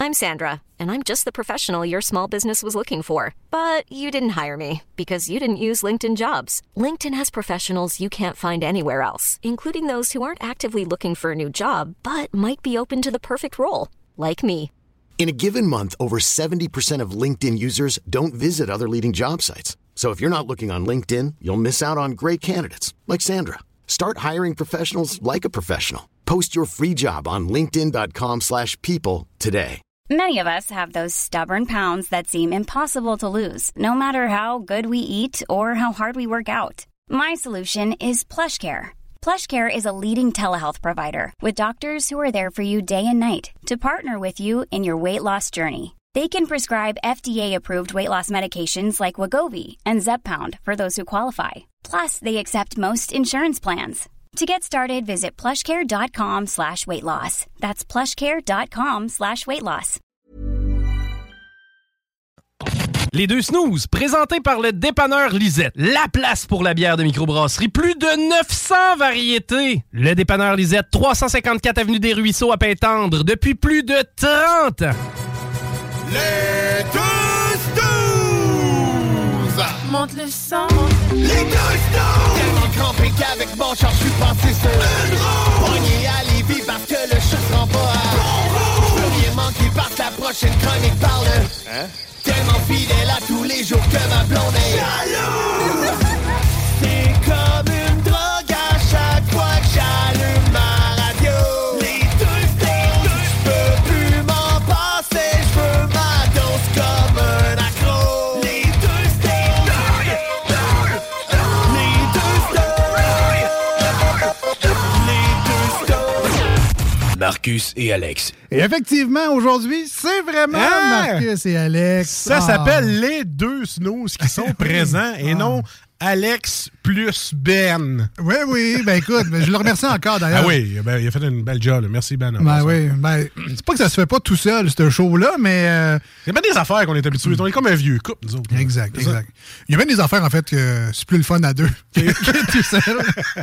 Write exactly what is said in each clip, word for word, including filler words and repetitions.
I'm Sandra, and I'm just the professional your small business was looking for. But you didn't hire me because you didn't use LinkedIn Jobs. LinkedIn has professionals you can't find anywhere else, including those who aren't actively looking for a new job, but might be open to the perfect role, like me. In a given month, over seventy percent of LinkedIn users don't visit other leading job sites. So if you're not looking on LinkedIn, you'll miss out on great candidates like Sandra. Start hiring professionals like a professional. Post your free job on linkedin.com slash people today. Many of us have those stubborn pounds that seem impossible to lose, no matter how good we eat or how hard we work out. My solution is PlushCare. PlushCare is a leading telehealth provider with doctors who are there for you day and night to partner with you in your weight loss journey. They can prescribe F D A-approved weight loss medications like Wegovy and Zepbound for those who qualify. Plus, they accept most insurance plans. To get started, visit plushcare.com slash weight loss. That's plushcare.com slash weight loss. Les deux snooze, présentés par le dépanneur Lisette. La place pour la bière de microbrasserie. Plus de neuf cents variétés. Le dépanneur Lisette, trois cent cinquante-quatre avenue des Ruisseaux à Pintendre, depuis plus de trente ans. Les deux snooze! Monte le sang. Les deux snooze! Tellement crampé qu'avec mon char, je suis passé sur une roue. Pogné à Lévis parce que le chat se rend pas à bon roue. Plus rien manqué par ta prochaine chronique parle. Hein? Tellement fidèle à tous les jours que ma blonde est jalouse. C'est comme une drogue à chaque fois que j'allume ma radio. Les deux snooze, je peux plus m'en passer, je veux ma dose comme un accro. Les deux snooze, les deux snooze, les deux snooze. Marcus et Alex. Et effectivement, aujourd'hui, c'est vraiment ah! Marcus et Alex. Ça ah. s'appelle les deux snooze qui sont présents et ah. non Alex plus Ben. Oui, oui. Ben écoute, je le remercie encore d'ailleurs. Ah oui, ben, il a fait une belle job. Là. Merci Ben. Ben oui. Ben, c'est pas que ça se fait pas tout seul, ce show-là, mais... Euh... Il y a bien des affaires qu'on est habitués. On est comme un vieux couple, nous autres. Exact, c'est exact. Ça? Il y a bien des affaires, en fait, que c'est plus le fun à deux que tout seul.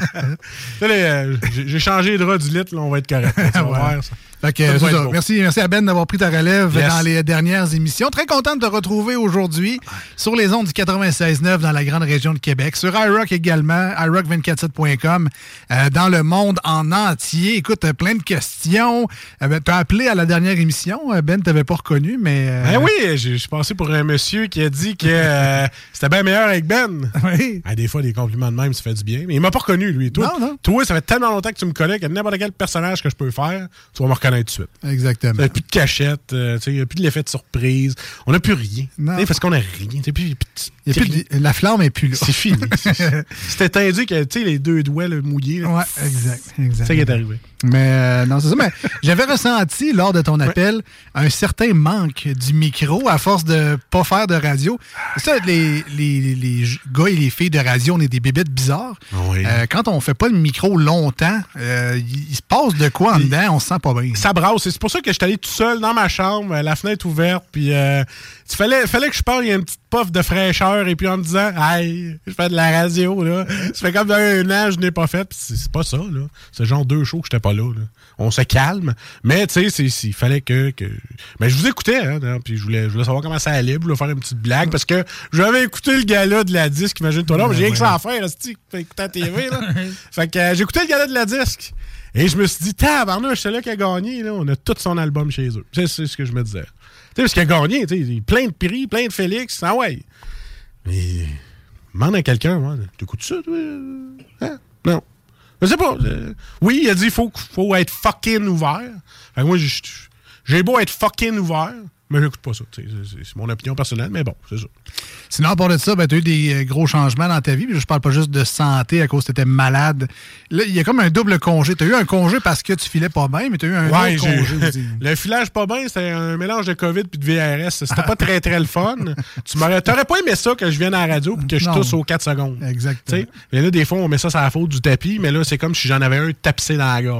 là, euh, j'ai, j'ai changé les draps du lit, là, on va être correct. Ça va ouais. faire, ça. Fait que, c'est ça. Merci, merci à Ben d'avoir pris ta relève yes. dans les dernières émissions. Très content de te retrouver aujourd'hui sur les ondes du quatre-vingt-seize neuf dans la grande région de Québec, sur iRock également, i rock deux quatre sept point com, euh, dans le monde en entier. Écoute, plein de questions. Euh, ben, tu as appelé à la dernière émission. Ben, tu n'avais pas reconnu, mais... Euh... Ben oui, je suis passé pour un monsieur qui a dit que euh, c'était bien meilleur avec Ben. Oui. Ah, des fois, des compliments de même, ça fait du bien. Mais il m'a pas reconnu, lui. Toi, non, non. Toi, ça fait tellement longtemps que tu me connais que n'importe quel personnage que je peux faire, tu vas me reconnaître tout de suite. Exactement. Il n'y a plus de cachette, euh, il n'y a plus de l'effet de surprise. On n'a plus rien. Non. Parce qu'on n'a rien. Plus, y a plus de, la flamme n'est plus là. C'est fini. C'était tendu que les deux doigts là, mouillés. Là. Ouais, exact. exact. C'est ça qui est arrivé. Mais euh, non, c'est ça. Mais j'avais ressenti lors de ton appel ouais. un certain manque du micro à force de pas faire de radio. Ça, les, les, les gars et les filles de radio, on est des bébêtes bizarres. Oui. Euh, quand on fait pas le micro longtemps, euh, il, il se passe de quoi en puis, dedans, on se sent pas bien. Ça brasse. C'est pour ça que je suis allé tout seul dans ma chambre, la fenêtre ouverte, puis euh, il fallait, fallait que je parle, il y a une petite puff de fraîcheur, et puis en me disant « Hey, je fais de la radio, là. » Ça fait comme un an, je n'ai pas fait, puis c'est, c'est pas ça, là. C'est genre deux shows que j'étais pas là, là. On se calme, mais tu sais, il fallait que, que... Mais je vous écoutais, hein, puis je voulais, je voulais savoir comment ça allait, je voulais faire une petite blague, parce que j'avais écouté le gala de la disque, imagine-toi là, mais j'ai rien que ça à faire, c'est que écouter la T V, là. Fait que euh, j'ai écouté le gala de la disque, et je me suis dit, tabarnouche, c'est là qui a gagné, là, on a tout son album chez eux. C'est, c'est ce que je me disais. Tu sais, parce qu'il a gagné, tu sais, plein de prix, plein de Félix, ah ouais. Mais, demande à quelqu'un, moi, t'écoutes ça, toi? Hein? Non. Je sais pas. Euh, oui, il a dit qu'il faut, faut être fucking ouvert. Fait que moi, j'ai, j'ai beau être fucking ouvert, mais j'écoute pas ça. C'est, c'est mon opinion personnelle, mais bon, c'est ça. Sinon, à part de ça, ben, tu as eu des gros changements dans ta vie. Puis je parle pas juste de santé à cause que tu étais malade. Là, il y a comme un double congé. Tu as eu un congé parce que tu filais pas bien, mais tu as eu un ouais, autre congé aussi. Le filage pas bien, c'était un mélange de COVID puis de V R S. C'était pas très, très le fun. Tu m'aurais, t'aurais pas aimé ça que je vienne à la radio puis que je tousse aux quatre secondes. Exactement. Mais là, des fois, on met ça sur la faute du tapis, mais là, c'est comme si j'en avais un tapissé dans la gorge.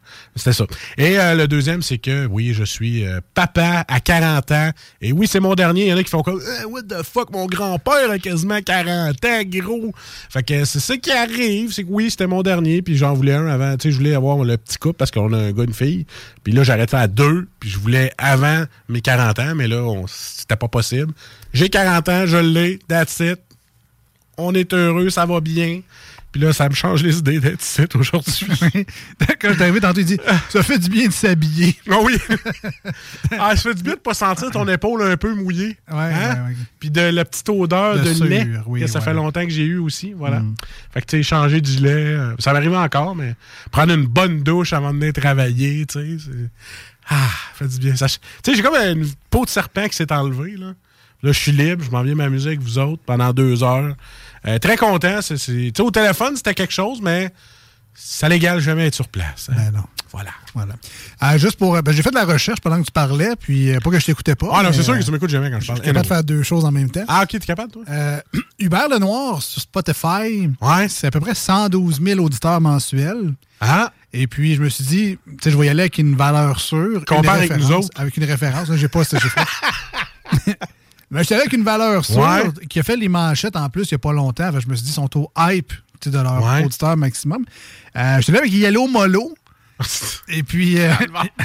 C'était ça. Et euh, le deuxième, c'est que, oui, je suis euh, papa à quarante ans. Et oui, c'est mon dernier. Il y en a qui font comme eh, what the fuck, mon grand-père a quasiment quarante ans, gros. Fait que c'est ça qui arrive. C'est que oui, c'était mon dernier. Puis j'en voulais un avant. Tu sais, je voulais avoir le petit couple parce qu'on a un gars, une fille. Puis là, j'arrêtais à deux. Puis je voulais avant mes quarante ans. Mais là, on, c'était pas possible. J'ai quarante ans, je l'ai. That's it. On est heureux, ça va bien. Puis là, ça me change les idées d'être ici aujourd'hui. Quand je suis arrivé tantôt, il dit « Ça fait du bien de s'habiller. » Oh oui! Ah, ça fait du bien de ne pas sentir ton épaule un peu mouillée. Ouais, hein? ouais, ouais. Puis de la petite odeur de, de sûr, lait oui, que ça ouais. fait longtemps que j'ai eu aussi. Voilà. Mm. Fait que tu sais, changer du lait, euh, ça m'arrive encore, mais prendre une bonne douche avant de venir travailler, tu sais, c'est... Ah, ça fait du bien. Tu sais, j'ai comme une peau de serpent qui s'est enlevée, là. Là, je suis libre, je m'en viens m'amuser avec vous autres pendant deux heures. Euh, très content. C'est, c'est... Tu sais, au téléphone, c'était quelque chose, mais ça l'égale jamais être sur place. Hein? Ben non. Voilà. Voilà. Euh, juste pour. Ben, j'ai fait de la recherche pendant que tu parlais, puis euh, pas que je t'écoutais pas. Ah non, c'est sûr euh, que tu m'écoutes jamais quand je parle. Je suis capable de faire deux choses en même temps. Ah, ok, t'es capable, toi? Euh, Hubert Lenoir sur Spotify, ouais. c'est à peu près cent douze mille auditeurs mensuels. Ah! Et puis, je me suis dit, tu sais, je vais y aller avec une valeur sûre. Compare une avec nous autres. Avec une référence. J'ai pas ce chiffre. Mais j'étais avec une valeur sûre ouais. qui a fait les manchettes en plus il n'y a pas longtemps. Fait, je me suis dit, ils sont au hype de leur ouais. auditeur maximum. Euh, j'étais là avec Yellow Molo. Et puis, euh,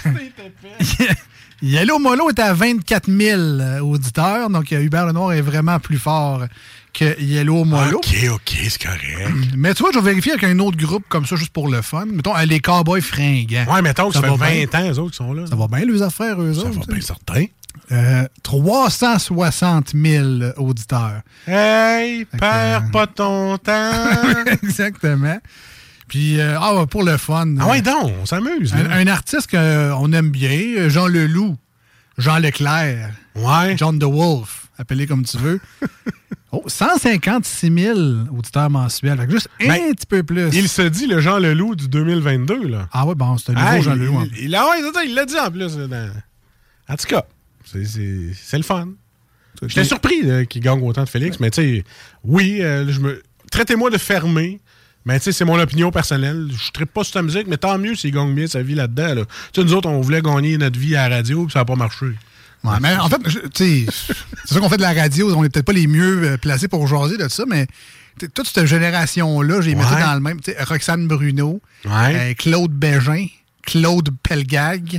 Yellow Molo était à vingt-quatre mille auditeurs. Donc, Hubert Lenoir est vraiment plus fort que Yellow Molo. OK, OK, c'est correct. Mais tu vois, je vais vérifier avec un autre groupe comme ça, juste pour le fun. Mettons, les Cowboys fringants. Ouais, mettons que ça, ça fait vingt bien. ans, eux autres, qui sont là. Ça va bien, les affaires, eux ça autres. Ça va bien, certain. Euh, trois cent soixante mille auditeurs. Hey, perds que... pas ton temps. Exactement. Puis, euh, ah, pour le fun. Ah ouais, donc, on s'amuse. Un, un artiste qu'on aime bien, Jean Leloup, Jean Leclerc, ouais. John the Wolf, appelé comme tu veux. Oh, cent cinquante-six mille auditeurs mensuels. Fait que juste un ben, petit peu plus. Il se dit le Jean Leloup du deux mille vingt-deux, là. Ah ouais, bon, c'est un nouveau ah, Jean Leloup. Il, il, ouais, il l'a dit en plus. Dans... En tout cas, c'est, c'est, c'est le fun. J'étais okay. surpris là, qu'il gagne autant de Félix, mais tu sais, oui, euh, je me... traitez-moi de fermé. Mais tu sais, c'est mon opinion personnelle. Je ne trippe pas sur ta musique, mais tant mieux s'il gagne bien sa vie là-dedans. Là. Tu sais, nous autres, on voulait gagner notre vie à la radio, puis ça n'a pas marché. Ouais, mais en fait, tu sais, c'est sûr qu'on fait de la radio, on n'est peut-être pas les mieux placés pour jaser de ça, mais toute cette génération-là, j'ai mis ouais. dans le même. Tu sais, Roxane Bruno, ouais. euh, Claude Bégin, Claude Pelgag.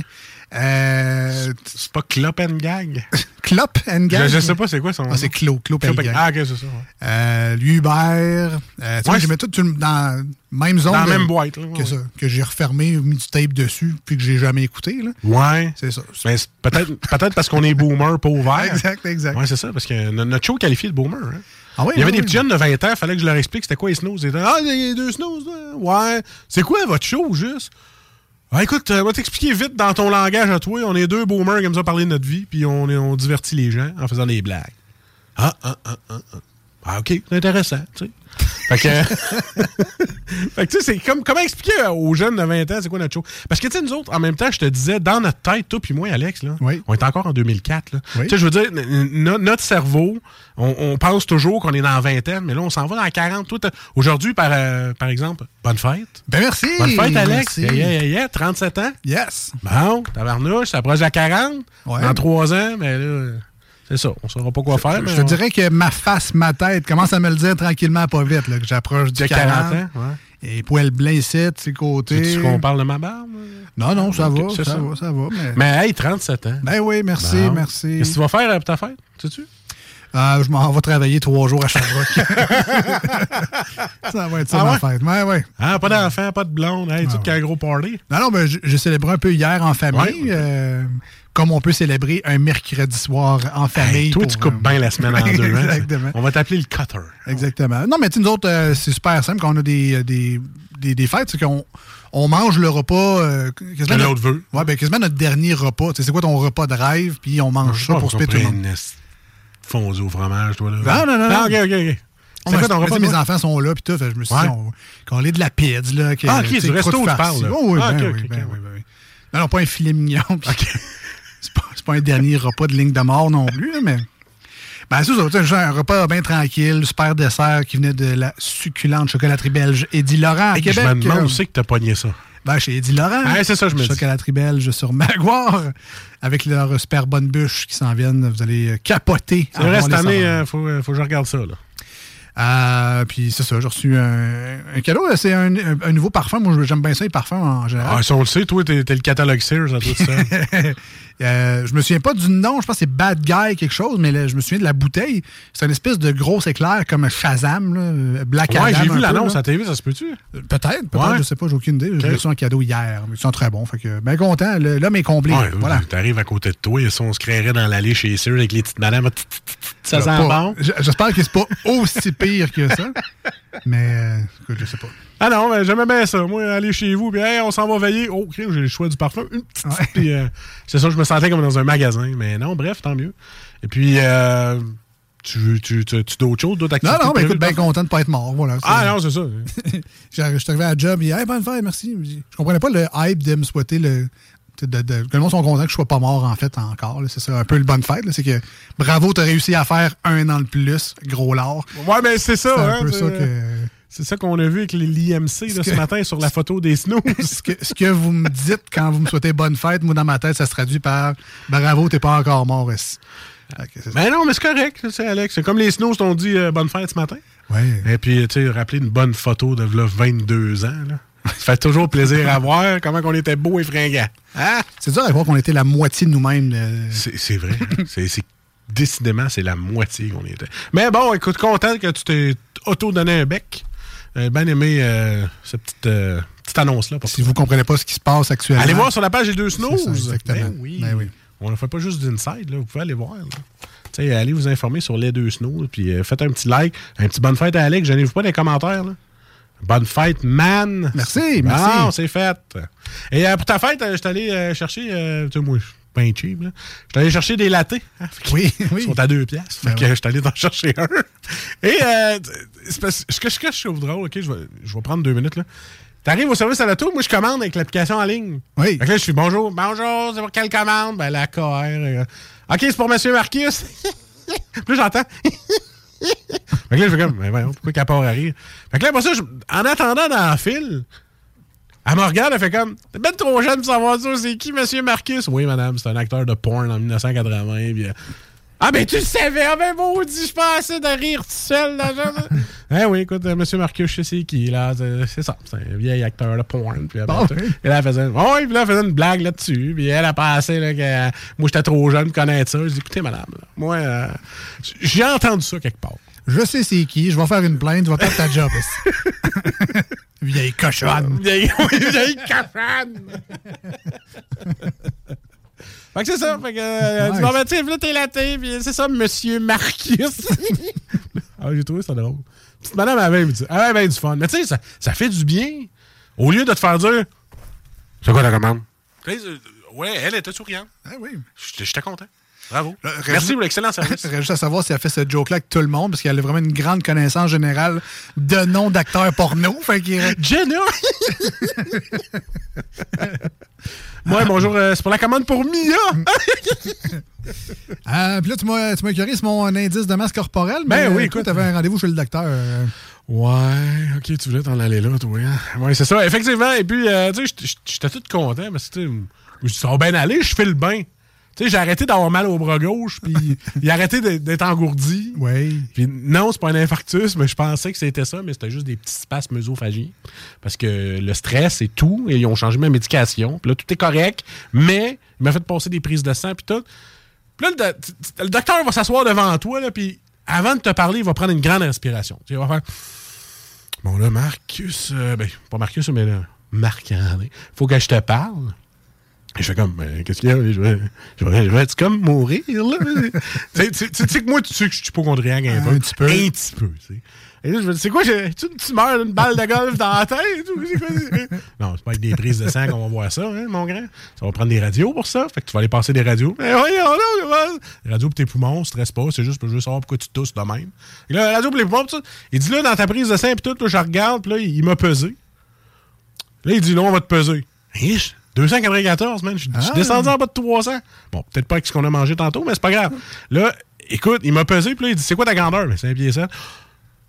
Euh, c'est pas Clop and Gag? Clop and Gag? Je, je sais pas c'est quoi son nom. Ah, c'est Claude, Claude Pelgag. Ah, ok, c'est ça. Ouais. Euh, Hubert. Euh, ouais, je mets tout dans la même zone. Dans la de, même boîte. Là, que, ouais. ça, que j'ai refermé, mis du tape dessus, puis que j'ai jamais écouté. Là. Ouais. C'est ça. Mais c'est peut-être, peut-être parce qu'on est boomer, pas ouvert. Exact, exact. Ouais, c'est ça, parce que notre show qualifie de boomer. Hein. Ah oui, il y avait oui, des oui. petits jeunes de vingt ans, il fallait que je leur explique c'était quoi les snooze. Ils étaient, ah, il y a deux snooze, là. Ouais. C'est quoi votre show, juste? Ah, écoute, euh, on va t'expliquer vite dans ton langage à toi. On est deux boomers qui aiment ça parler de notre vie, puis on, on divertit les gens en faisant des blagues. Ah, ah, ah, ah, ah. Ah, OK, c'est intéressant, tu sais. Fait que, fait que tu sais, c'est comme, comment expliquer aux jeunes de vingt ans c'est quoi notre show? Parce que, tu sais, nous autres, en même temps, je te disais, dans notre tête, toi puis moi, Alex, là, oui. on est encore en deux mille quatre, là. Oui. Tu sais, je veux dire, no, notre cerveau, on, on pense toujours qu'on est dans la vingtaine, mais là, on s'en va dans la quarante. Toi, aujourd'hui, par, euh, par exemple, bonne fête. Ben merci. Bonne fête, Alex. Merci. Yeah, yeah, yeah, trente-sept ans. Yes. Bon, tabarnouche, ça approche de la quarante. Ouais. Dans trois ans, mais là... C'est ça, on ne saura pas quoi faire. Je, mais je te on... dirais que ma face, ma tête commence à me le dire tranquillement, pas vite, là, que j'approche du quarante. quarante ans, ouais. Et poils blancs ici, de ses côtés. C'est-tu qu'on parle de ma barbe? Non, non, ça okay, va, ça, ça va, ça va. Mais, mais hey, trente-sept ans. Ben oui, merci, bon. merci. Qu'est-ce que tu vas faire pour ta fête, sais-tu? Euh, je m'en vais travailler trois jours à Sherbrooke. Ça va être ça, ah, ma ouais? fête. Ouais, ouais. Ah, pas d'enfant, pas de blonde. Hey, ah, tout ouais. qu'un gros party. Non, non, ben, j'ai célébré un peu hier en famille. Ouais. Euh, comme on peut célébrer un mercredi soir en famille. Hey, toi, pour, tu coupes euh... bien la semaine en deux. Exactement. Hein? On va t'appeler le cutter. Exactement. Non, mais tu nous autres, euh, c'est super simple. Quand on a des, des, des, des fêtes, c'est qu'on on mange le repas... Euh, que l'autre veut. Ouais, ben quasiment notre dernier repas. C'est quoi ton repas de rêve? Puis on mange ça pour se péter tout le monde. Fondue au fromage, toi, là. Non, non, non. non. OK, OK, OK. C'est quoi ton repas? Mes enfants sont là, puis tout. Je me suis dit, qu'on ait de la pizza, là. Que, ah, OK, du resto, tu parles, là. Oh, oui, ah, ben, okay, oui, okay, ben, okay. oui, ben, oui. Non, non, pas un filet mignon. OK. C'est pas, pas un dernier repas de ligne de mort non plus, là, mais... Ben, c'est ça, genre un repas bien tranquille, super dessert qui venait de la succulente chocolaterie belge Eddie Laurent à Et Québec. Je me demande où c'est que t'as pogné ça. Ben, chez Eddie Laurent. Ah, c'est ça, je me dis. Choc à la Tribelge sur Maguire. Avec leurs super bonnes bûches qui s'en viennent. Vous allez capoter. C'est vrai, cette année, il euh, faut, faut que je regarde ça, là. Euh, puis c'est ça, j'ai reçu un, un cadeau. C'est un, un, un nouveau parfum. Moi, j'aime bien ça, les parfums en général. Ah, si on le sait, toi, t'es, t'es le catalogue Sears à tout ça. euh, je me souviens pas du nom, je pense que c'est Bad Guy quelque chose, mais là, je me souviens de la bouteille. C'est une espèce de gros éclair comme Shazam, là, Black ouais, Adam. j'ai vu l'annonce peu, à T V, ça se peut-tu? Peut-être, peut-être, ouais. je sais pas, j'ai aucune idée. Okay. J'ai reçu un cadeau hier, mais ils sont très bons. Fait que, bien content, le, l'homme est comblé. Ouais, voilà. T'arrives à côté de toi et si on se créerait dans l'allée chez Sears avec les petites madames, ça sent bon. J'espère que c'est pas aussi pire que ça. Mais, euh, écoute, je sais pas. Ah non, mais j'aimais bien ça. Moi, aller chez vous, puis hey, on s'en va veiller. Oh, okay, j'ai le choix du parfum. Une petite. Ouais. Puis, euh, c'est ça, je me sentais comme dans un magasin. Mais non, bref, tant mieux. Et puis, euh, tu, tu, tu, tu d'autres choses, d'autres activités? Non, non, mais écoute, bien content de pas être mort. Voilà, ah non, c'est ça. Je suis arrivé à la job, et hey, bonne fête, merci. Je comprenais pas le hype de me souhaiter le. De, de, de, que le monde soit content que je sois pas mort, en fait, encore. Là. C'est ça, un peu le bonne fête. Là. C'est que bravo, t'as réussi à faire un an de plus, gros lard. Ouais, mais c'est ça. C'est un hein, peu c'est... ça que... C'est ça qu'on a vu avec l'I M C là, que... ce matin sur la photo des snooze. ce, que, ce que vous me dites quand vous me souhaitez bonne fête, moi, dans ma tête, ça se traduit par bravo, t'es pas encore mort ici. Okay, c'est mais non, mais c'est correct, tu sais, Alex. C'est comme les snooze t'ont dit euh, bonne fête ce matin. Oui. Et puis, tu sais, rappeler une bonne photo de là, vingt-deux ans, là. Ça fait toujours plaisir à voir comment on était beau et fringant. Hein? C'est dur à voir qu'on était la moitié de nous-mêmes. Euh... C'est, c'est vrai. c'est, c'est, décidément, c'est la moitié qu'on était. Mais bon, écoute, content que tu t'es auto-donné un bec. J'ai bien aimé euh, cette petite, euh, petite annonce-là. Si vous ne comprenez pas ce qui se passe actuellement. Allez voir sur la page des deux snooze. Ça, exactement. Ben oui. Ben oui. On ne fait pas juste d'inside, là. Vous pouvez aller voir. Tu sais, allez vous informer sur les deux snooze. Puis euh, faites un petit like, un petit bonne fête à Alex. Gênez-vous pas dans les commentaires, là. Bonne fête, man! Merci, merci. Ah, c'est fait. Et euh, pour ta fête, euh, je suis allé euh, chercher, euh, tu sais, moi, je suis pas un cheap, là. Je suis allé chercher des lattés. Hein, oui, oui. Ils sont à deux piastres. Fait ben que ouais. Je suis allé t'en chercher un. Et, euh, c'est parce, ce que je, je trouve drôle, OK, je vais, je vais prendre deux minutes, là. T'arrives au service à l'auto, moi, je commande avec l'application en ligne. Oui. Fait que là, je suis bonjour, bonjour, c'est pour quelle commande? Ben, la K R. Euh, OK, c'est pour Monsieur Marcus. Puis là, j'entends. Fait que là, je fais comme, mais voyons, pourquoi qu'elle part à rire? Fait que là, pour ça, je, en attendant dans le fil, elle me regarde, elle fait comme, t'es ben trop jeune pour savoir ça, c'est qui, Monsieur Marcus? Oui, madame, c'est un acteur de porn en dix-neuf cent quatre-vingts. Puis, ah, ben, tu le savais, ah, ben, maudit, je pensais de rire tout seul, là, genre. Eh oui, écoute, euh, Monsieur Marcus, je sais c'est qui, là, c'est, c'est ça, c'est un vieil acteur de porn. Puis, oh, oui. Et là, elle faisait, oh, oui, puis là, elle faisait une blague là-dessus, puis elle a pensé, là, que moi, j'étais trop jeune pour connaître ça. Je dis, écoutez, madame, là, moi, euh, j'ai entendu ça quelque part. Je sais c'est qui, je vais faire une plainte, tu vas perdre ta job. Vieille cochonne. Vieille, vieille cochonne. Fait que c'est ça. Fait que, euh, nice. Bon, ben, tu sais, là, t'es laté, puis c'est ça, Monsieur Marcus. Ah, j'ai trouvé ça drôle. Petite madame avait du, avait bien du fun. Mais tu sais, ça, ça fait du bien. Au lieu de te faire dire, c'est quoi la commande? Ouais, elle était souriante. Ah oui. J'étais content. Bravo. Euh, Merci pour l'excellent service. Il reste juste à savoir si elle fait ce joke-là avec tout le monde, parce qu'elle a vraiment une grande connaissance générale de noms d'acteurs porno. Fait qu'il... Jenna! Moi, bonjour, euh, c'est pour la commande pour Mia! euh, Puis là, tu m'as, tu m'as écœuré sur mon indice de masse corporelle. Ben mais oui, écoute, tu avais un rendez-vous chez le docteur. Euh... Ouais, ok, tu voulais t'en aller là, toi. Hein? Ouais, c'est ça, effectivement. Et puis, euh, tu sais, j'étais tout content, parce que, tu sais, ça va bien aller, je fais le bain. Tu sais, j'ai arrêté d'avoir mal au bras gauche, puis il a arrêté d'être engourdi. Oui. Puis non, c'est pas un infarctus, mais je pensais que c'était ça, mais c'était juste des petits spasmes œsophagiens. Parce que le stress et tout, et ils ont changé ma médication. Puis là, tout est correct, mais il m'a fait passer des prises de sang, puis tout. Puis là, le, le docteur va s'asseoir devant toi, là, puis avant de te parler, il va prendre une grande respiration. Tu sais, il va faire... Bon, là, Marcus... Euh, ben, pas Marcus, mais là, Marc-André, faut que je te parle. Et je fais comme, ben, qu'est-ce qu'il y a? Je vais, je vais, je vais être comme mourir, là. Tu sais que moi, tu sais que je suis hypochondriaque un peu. Un petit peu. Un petit peu, tu sais. Et là, je me dis, c'est quoi, j'ai une tumeur, une balle de golf dans la tête? C'est quoi? Non, c'est pas avec des prises de sang qu'on va voir ça, hein, mon grand. Ça va prendre des radios pour ça. Fait que tu vas aller passer des radios. Mais voyons, là, les radios pour tes poumons, stresse pas. C'est juste pour juste savoir pourquoi tu tousses de même. Et là, radio pour les poumons, tout ça. Il dit, là, dans ta prise de sang, pis tout, là, je regarde, pis là, il, il m'a pesé. Là, il dit, là, on va te peser. Riche. deux cent quatre-vingt-quatorze, man. Je suis ah. descendu en bas de trois cents. Bon, peut-être pas avec ce qu'on a mangé tantôt, mais c'est pas grave. Là, écoute, il m'a pesé, puis là, il dit, c'est quoi ta grandeur? Mais c'est un pied sept.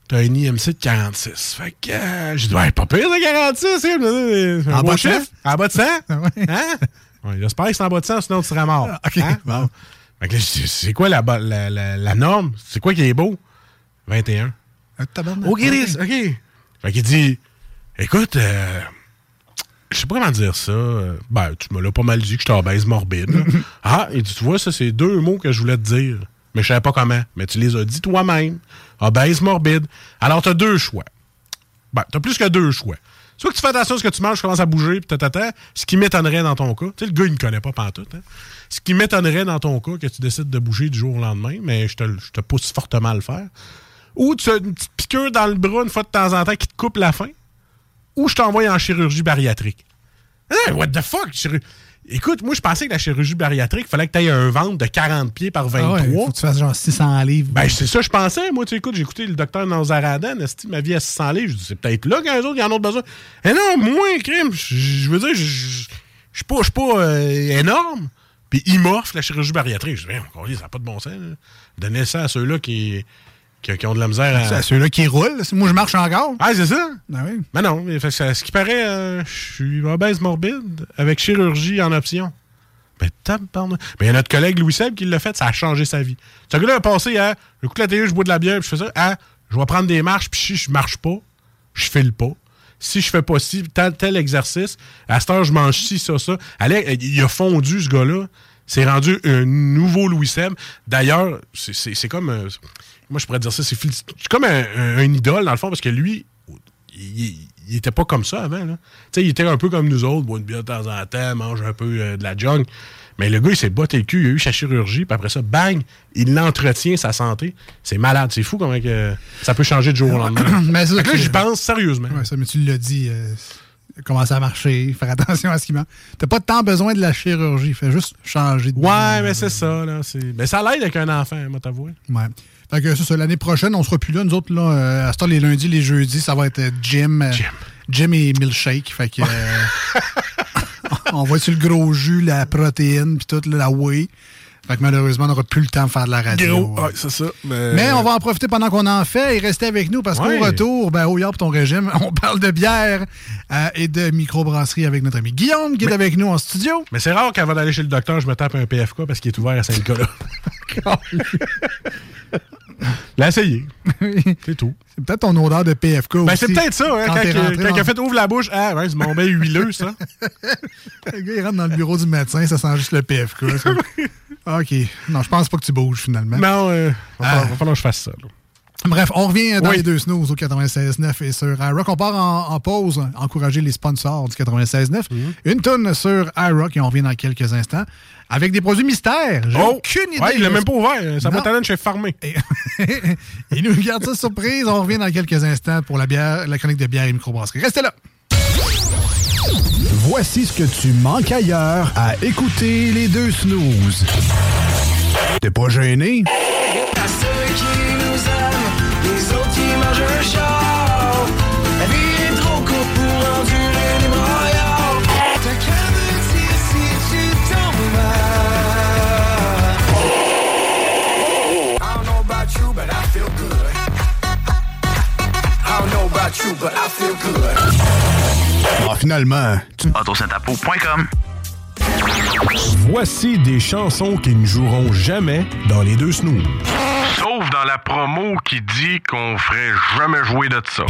t'as un I M C de quarante-six. Fait que euh, j'ai dit, ouais, pas pire de quarante-six. C'est un en bon bas de chiffre. cent? En bas de cent? Ouais. Hein? Ouais, j'espère que c'est en bas de cent, sinon tu serais mort. Ah, OK, Hein? bon. Fait que là, c'est c'est quoi la, la, la, la norme? C'est quoi qui est beau? vingt et un. Ah, tabarnak. OK, OK. Fait qu'il dit, écoute, euh, je sais pas comment dire ça. Euh, Ben, tu me l'as pas mal dit que je suis obèse morbide. Là. Ah, il dit, tu vois, ça, c'est deux mots que je voulais te dire. Mais je savais pas comment. Mais tu les as dit toi-même. Obèse morbide. Alors, t'as deux choix. Ben, t'as plus que deux choix. Soit que tu fais attention à ce que tu manges, tu commences à bouger, puis t'attends. Ce qui m'étonnerait dans ton cas. Tu sais, le gars, il ne connaît pas pantoute. Hein? Ce qui m'étonnerait dans ton cas, que tu décides de bouger du jour au lendemain, mais je te, je te pousse fortement à le faire. Ou tu as une petite piqûre dans le bras une fois de temps en temps qui te coupe la faim. Ou je t'envoie en chirurgie bariatrique. Hey, what the fuck? Chirurgie... Écoute, moi, je pensais que la chirurgie bariatrique, il fallait que tu aies un ventre de quarante pieds par vingt-trois. Ah ouais, faut que tu fasses genre six cents livres. Ben, c'est ça, je pensais. Moi, tu sais, écoute, j'ai écouté le docteur Nazaradan, esti, ma vie à six cents livres. Je dis, c'est peut-être là qu'un autre, il y en a besoin. Eh non, moi, crime, je veux dire, je suis pas, pas euh, énorme. Puis il m'offre la chirurgie bariatrique. Je dis, encore, ça n'a pas de bon sens. Là. Donnez ça à ceux-là qui, qui, qui ont de la misère à... C'est à ceux-là qui roulent. Moi, je marche encore. Ah, c'est ça? Ah oui. Mais non, mais fait, ça, ce qui paraît, euh, je suis obèse morbide avec chirurgie en option. Ben, tabarnak. Mais il y a notre collègue Louis Seb qui l'a fait, ça a changé sa vie. Ce gars-là a passé à, j'écoute la télé, je bois de la bière, puis je fais ça, à, je vais prendre des marches, puis si je marche pas, je file pas. Si je fais pas ci, tel, tel exercice, à cette heure, je mange ci, ça, ça. Allez, il a fondu, ce gars-là. C'est rendu un nouveau Louis Seb. D'ailleurs, c'est, c'est, c'est comme, euh, moi, je pourrais dire ça, c'est, c'est comme un, un, un idole, dans le fond, parce que lui, il, il était pas comme ça avant. Tu sais, il était un peu comme nous autres, boit une bière de temps en temps, mange un peu euh, de la junk. Mais le gars, il s'est botté le cul, il a eu sa chirurgie, puis après ça, bang, il l'entretient, sa santé. C'est malade, c'est fou comment que ça peut changer de jour au lendemain. Mais ça, là, j'y pense sérieusement. Ouais, ça, mais tu l'as dit, euh, commencer à marcher, faire attention à ce qu'il mange. T'as pas tant besoin de la chirurgie, fais juste changer de... Ouais, mais c'est ça, là. C'est... Ben, ça l'aide avec un enfant, moi, t'avouer. Ouais. Fait que ça, ça, l'année prochaine, on sera plus là. Nous autres, là, euh, à ce temps, les lundis, les jeudis, ça va être euh, gym, euh, gym. Gym et milkshake. Fait que... Euh, on va sur le gros jus, la protéine, puis tout, là, la whey. Fait que malheureusement, on n'aura plus le temps de faire de la radio. Gros, ouais, c'est ça. Mais... mais on va en profiter pendant qu'on en fait et rester avec nous parce ouais. qu'au retour, ben, au Yard pour ton régime, on parle de bière euh, et de microbrasserie avec notre ami Guillaume qui mais... est avec nous en studio. Mais c'est rare qu'avant d'aller chez le docteur, je me tape un P F K parce qu'il est ouvert à Saint-Nicolas. L'a essayé. C'est tout. C'est peut-être ton odeur de P F K ben aussi. C'est peut-être ça, hein, quand, quand, quand, quand dans... il a fait ouvre la bouche. Ah, ouais, c'est mon bain huileux, ça. Le gars, il rentre dans le bureau du médecin, ça sent juste le P F K. OK. Non, je pense pas que tu bouges, finalement. Non, euh, va, falloir, va falloir que je fasse ça. Là. Bref, on revient dans oui. les deux snooze au quatre-vingt-seize neuf et sur iRock. On part en, en pause, encourager les sponsors du quatre-vingt-seize neuf. Mm-hmm. Une tonne sur iRock et on revient dans quelques instants avec des produits mystères. J'ai oh. aucune idée. Ouais, il l'a même pas ouvert. Ça va talent chez Farmé. Et, et nous garde ça surprise. On revient dans quelques instants pour la bière, la chronique de bière et microbrasserie. Restez là. Voici ce que tu manques ailleurs à écouter les deux snooze. T'es pas gêné? À ceux qui nous aiment, les autres qui mangent un char. La vie est trop courte pour endurer les broyards. T'as qu'à me dire si tu tombes mal. I don't know about you, but I feel good. I don't know about you, but I feel good. Ah, finalement, tu... autosentapo point com. Voici des chansons qui ne joueront jamais dans les deux snooze. Sauf dans la promo qui dit qu'on ferait jamais jouer de ça.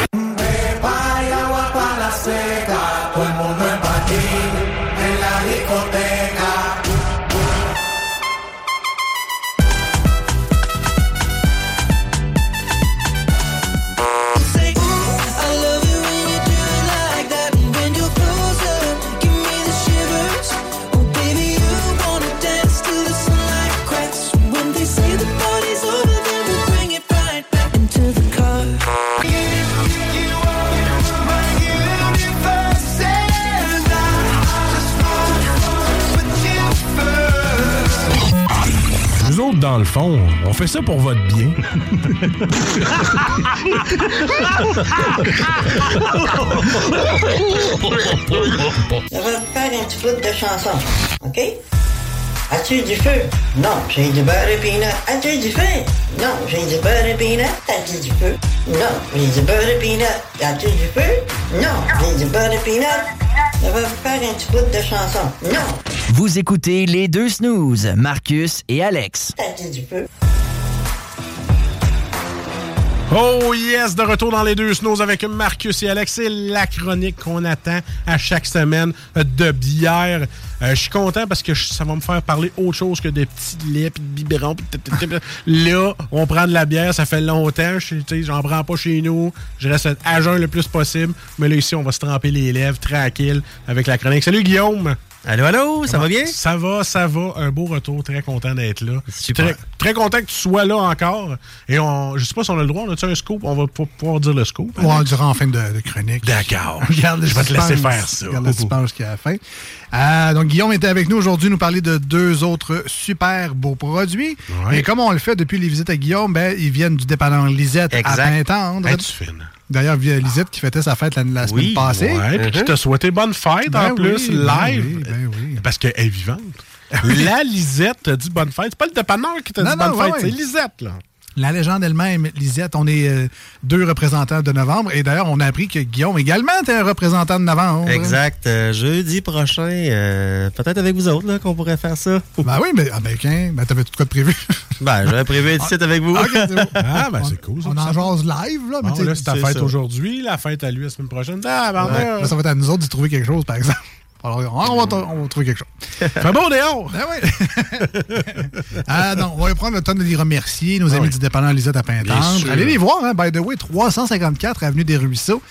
Dans le fond, on fait ça pour votre bien. On va faire un petit bout de chanson, OK? As-tu du feu? Non, j'ai du beurre et peanut. As-tu du feu? Non, j'ai du beurre et peanut. As-tu du feu? Non, j'ai du beurre et peanut. As-tu du feu? Non, j'ai du beurre et peanut. Ça va faire un petit bout de chanson. Non! Vous écoutez les deux snooze, Marcus et Alex. As-tu du feu? Oh yes, de retour dans les deux snooze avec Marcus et Alex. C'est la chronique qu'on attend à chaque semaine de bière. Euh, je suis content parce que ça va me faire parler autre chose que de petits laits pis de biberons. Pis là, on prend de la bière, ça fait longtemps. J'en prends pas chez nous. Je reste à jeun le plus possible. Mais là, ici, on va se tremper les lèvres tranquille avec la chronique. Salut Guillaume! Allô, allô, ça va bien? Ça va, ça va. Un beau retour. Très content d'être là. Super. Très, très content que tu sois là encore. Et on, je sais pas si on a le droit. On a-tu un scoop? On va pouvoir dire le scoop. On va dire en fin de, de chronique. D'accord. Regarde, je vais te laisser faire ça. Regarde le suspense jusqu'à la fin. Euh, donc, Guillaume était avec nous aujourd'hui nous parler de deux autres super beaux produits. Ouais. Et comme on le fait depuis les visites à Guillaume, ben, ils viennent du dépanneur Lisette exact. à Pintendre. Hey, tu fines. D'ailleurs, Lisette qui fêtait sa fête la, la semaine oui, passée. Ouais, puis qui t'a souhaité bonne fête ben en plus, oui, live. Ben oui, ben oui. Parce qu'elle est vivante. La Lisette t'a dit bonne fête. C'est pas le dépanneur qui t'a non, dit non, bonne ouais, fête, ouais. c'est Lisette, là. La légende elle-même, Lisette, on est euh, deux représentants de novembre. Et d'ailleurs, on a appris que Guillaume également était un représentant de novembre. Exact. Euh, jeudi prochain, euh, peut-être avec vous autres là, qu'on pourrait faire ça. Ben oui, mais ah ben, ben, ben t'avais tout quoi de prévu? Ben, j'avais prévu être ici avec vous. Okay, c'est bon. Ah, ben c'est cool. Ça, on en jase live, là. Bon, mais là, c'est ta c'est fête ça. aujourd'hui, la fête à lui la semaine prochaine. Ah, ben, ouais. là, Là, ça va être à nous autres d'y trouver quelque chose, par exemple. Alors, on va, on va trouver quelque chose. Fait beau dehors! Ben oui. ah, non, on va prendre le temps de les remercier, nos ah amis oui. du dépanneur Lisette à Pintendre. Allez les voir, hein, by the way, trois cent cinquante-quatre avenue des Ruisseaux.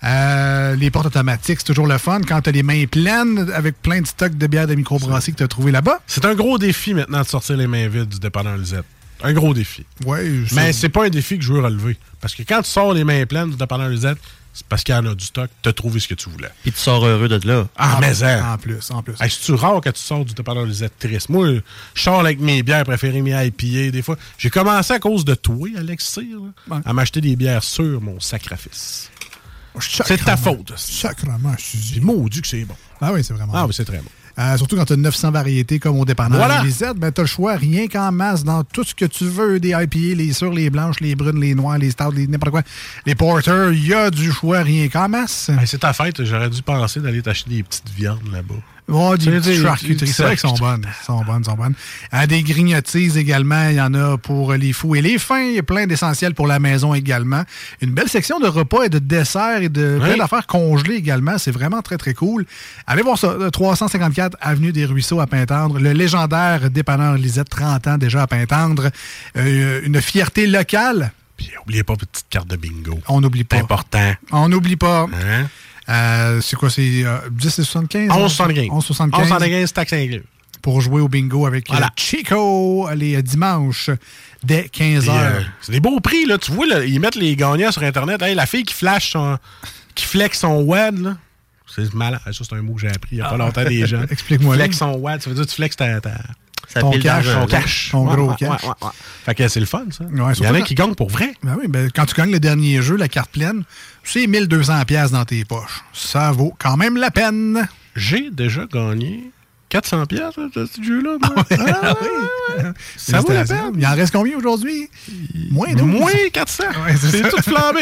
Euh, les portes automatiques, c'est toujours le fun. Quand tu as les mains pleines avec plein de stocks de bières de microbrasserie que tu as trouvé là-bas. C'est un gros défi maintenant de sortir les mains vides du dépanneur Lisette. Un gros défi. Oui. Mais c'est pas un défi que je veux relever. Parce que quand tu sors les mains pleines du dépanneur Lisette, c'est parce qu'il y en a du stock, tu as trouvé ce que tu voulais. Puis tu sors heureux de là. Ah, en, mais ça. En plus, en plus. Hey, c'est-tu rare que tu sors du dépanneur Lisette triste? Moi, je sors avec mes bières préférées, mes I P A, des fois. J'ai commencé à cause de toi, Alex Cyr, là, ouais. à m'acheter des bières sur mon sacrifice. C'est de ta faute. Sacrement, je suis. Puis maudit que c'est bon. Ah oui, c'est vraiment Ah bon. oui, c'est très bon. Euh, surtout quand tu as neuf cents variétés comme au dépanneur voilà. Lisette, ben, tu as le choix rien qu'en masse dans tout ce que tu veux, des I P A, les sûres, les blanches, les brunes, les noires, les stouts, les n'importe quoi. Les porters, il y a du choix rien qu'en masse. Hey, c'est ta fête, j'aurais dû penser d'aller t'acheter des petites viandes là-bas. Oh, des petites des, charcuteries, c'est vrai qu'elles sont bonnes. sont bonnes, sont bonnes. Euh, des grignotises également, il y en a pour les fous et les fins. Il y a plein d'essentiels pour la maison également. Une belle section de repas et de desserts et de oui. plein d'affaires congelées également. C'est vraiment très, très cool. Allez voir ça, trois cent cinquante-quatre avenue des Ruisseaux à Pintendre. Le légendaire dépanneur Lisette, trente ans déjà à Pintendre. Euh, une fierté locale. Puis n'oubliez pas votre petite carte de bingo. On n'oublie pas. C'est important. On n'oublie pas. Hein? Euh, c'est quoi, c'est euh, dix et soixante-quinze? onze soixante-quinze. onze soixante-quinze. onze soixante-quinze, taxe inclus. Pour jouer au bingo avec voilà. euh, Chico les euh, dimanches dès quinze heures. Euh, c'est des beaux prix, là. Tu vois, là, ils mettent les gagnants sur Internet. Hey, la fille qui flash son... qui flex son W A D, là. C'est malade. Ça, c'est un mot que j'ai appris il n'y a pas longtemps des gens. Explique-moi. Flex son W A D, ça veut dire que tu flexes ta... ta... Ton cash, ton cash. Ton ouais, gros ouais, cash. Ouais, ouais, ouais. Fait que c'est le fun, ça. Ouais, il y en a qui gagnent pour vrai. Ben oui, ben, quand tu gagnes le dernier jeu, la carte pleine, c'est mille deux cents dollars dans tes poches. Ça vaut quand même la peine. J'ai déjà gagné quatre cents dollars de ce jeu-là. Ah, ah, oui. Ça vaut la peine. Il en reste combien aujourd'hui? Moins douze. Moins quatre cents. Ouais, c'est c'est tout flambé.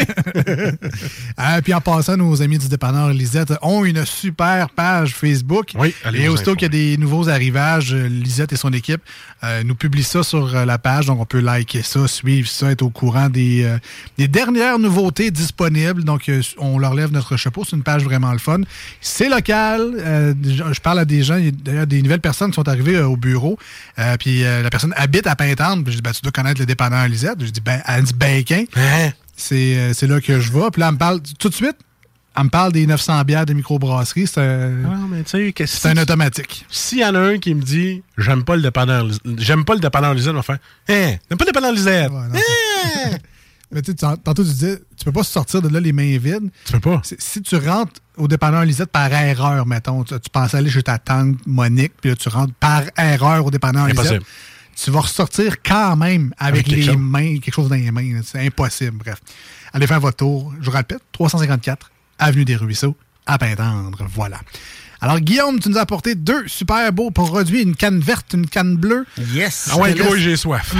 euh, puis en passant, nos amis du dépanneur Lisette ont une super page Facebook. Oui, allez. Et aussitôt qu'il y a des nouveaux arrivages, Lisette et son équipe euh, nous publient ça sur euh, la page. Donc, on peut liker ça, suivre ça, être au courant des, euh, des dernières nouveautés disponibles. Donc, euh, on leur lève notre chapeau. C'est une page vraiment le fun. C'est local. Euh, je parle à des gens, d'ailleurs, des nouvelles personnes qui sont arrivées euh, au bureau. Euh, puis euh, la personne habite à Pintendre. Puis je dis, ben, tu dois connaître le dépanneur Lisette. Je dis, ben, elle dit, ben, hein? C'est, euh, c'est là que je vais. Puis là, elle me parle tout de suite. Elle me parle des neuf cents bières de microbrasserie. C'est un, ah, mais tu sais, c'est un automatique. S'il y en a un qui me dit j'aime pas le dépanneur j'aime pas le dépanneur Lisette, on va faire hein, j'aime pas le dépanneur Lisette. Ouais, non, hein? Mais tu sais, tantôt tu disais, tu peux pas sortir de là les mains vides. Tu peux pas. C'est, si tu rentres au dépanneur Lisette par erreur, mettons, tu, tu pensais aller chez ta tante Monique, puis là, tu rentres par erreur au dépanneur Lisette, tu vas ressortir quand même avec, avec les chose. mains, quelque chose dans les mains. Là, c'est impossible, bref. Allez faire votre tour. Je vous répète, trois cent cinquante-quatre avenue des Ruisseaux, à Pintendre. Voilà. Alors, Guillaume, tu nous as apporté deux super beaux produits, une canne verte, une canne bleue. Yes! Ah ouais, gros, j'ai soif.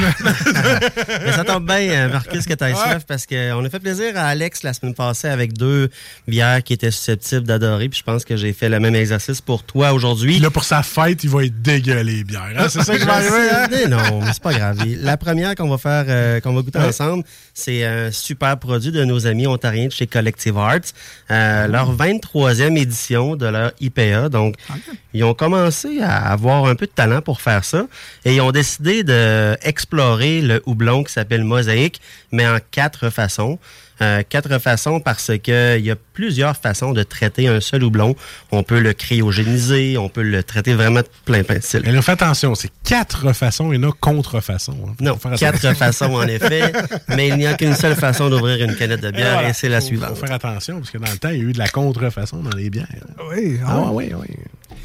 Mais ça tombe bien, Marcus, que tu aies soif, parce qu'on a fait plaisir à Alex la semaine passée avec deux bières qui étaient susceptibles d'adorer, puis je pense que j'ai fait le même exercice pour toi aujourd'hui. Là, pour sa fête, il va être dégueulé, les bières. Hein? C'est ça que je vais arriver, hein? Non, mais c'est pas grave. La première qu'on va faire, euh, qu'on va goûter ouais. ensemble, c'est un super produit de nos amis ontariens de chez Collective Arts. Euh, mmh. Leur vingt-troisième édition de leur I P A. Donc, okay. Ils ont commencé à avoir un peu de talent pour faire ça. Et ils ont décidé d'explorer le houblon qui s'appelle Mosaïque, mais en quatre façons. Euh, quatre façons parce que il y a plusieurs façons de traiter un seul houblon. On peut le cryogéniser, on peut le traiter vraiment de plein plein de styles. Mais là, fais attention, c'est quatre façons et non contre-façons. Hein. Non, quatre façons en effet, mais il n'y a qu'une seule façon d'ouvrir une canette de bière voilà. Et c'est la faut, suivante. Il faut faire attention parce que dans le temps, il y a eu de la contre-façon dans les bières. Oui, ah, ah oui, oui.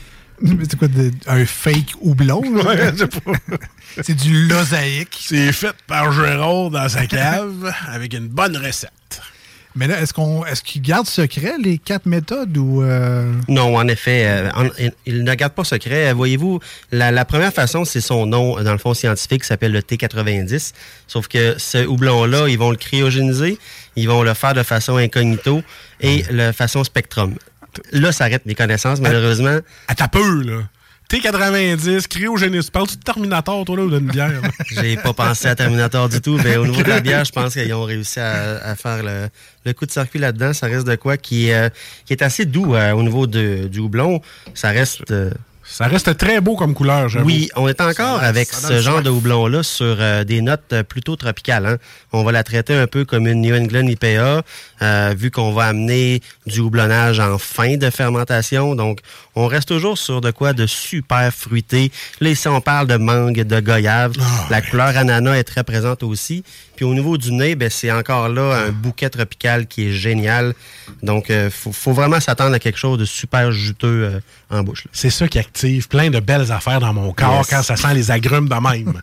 C'est quoi, de, un fake houblon? Ouais, c'est pas... C'est du losaïque. C'est fait par Gérard dans sa cave avec une bonne recette. Mais là, est-ce qu'on est-ce qu'ils gardent secret les quatre méthodes ou euh... Non, en effet, euh, en, ils ne gardent pas secret. Voyez-vous, la, la première façon, c'est son nom dans le fond scientifique, qui s'appelle le T quatre-vingt-dix. Sauf que ce houblon-là, ils vont le cryogéniser, ils vont le faire de façon incognito et de façon spectrum. Là, ça arrête mes connaissances, malheureusement. À ta peu, là. T quatre-vingt-dix, cryogénisme. Parles-tu de Terminator, toi, là, ou d'une bière? J'ai pas pensé à Terminator du tout, mais au niveau de la bière, je pense qu'ils ont réussi à, à faire le, le coup de circuit là-dedans. Ça reste de quoi qui, euh, qui est assez doux euh, au niveau de, du houblon. Ça reste... Euh, Ça reste très beau comme couleur, j'avoue. Oui, on est encore ça, avec ça ce genre soif. de houblon-là sur euh, des notes euh, plutôt tropicales. Hein. On va la traiter un peu comme une New England I P A, euh, vu qu'on va amener du houblonnage en fin de fermentation. Donc, on reste toujours sur de quoi de super fruité. Là, ici, on parle de mangue, de goyave. Oh, la oui. couleur ananas est très présente aussi. Puis au niveau du nez, ben, c'est encore là un bouquet tropical qui est génial. Donc, euh, faut, faut vraiment s'attendre à quelque chose de super juteux euh, en bouche. Là. C'est ça qui active plein de belles affaires dans mon corps yes. quand ça sent les agrumes de même.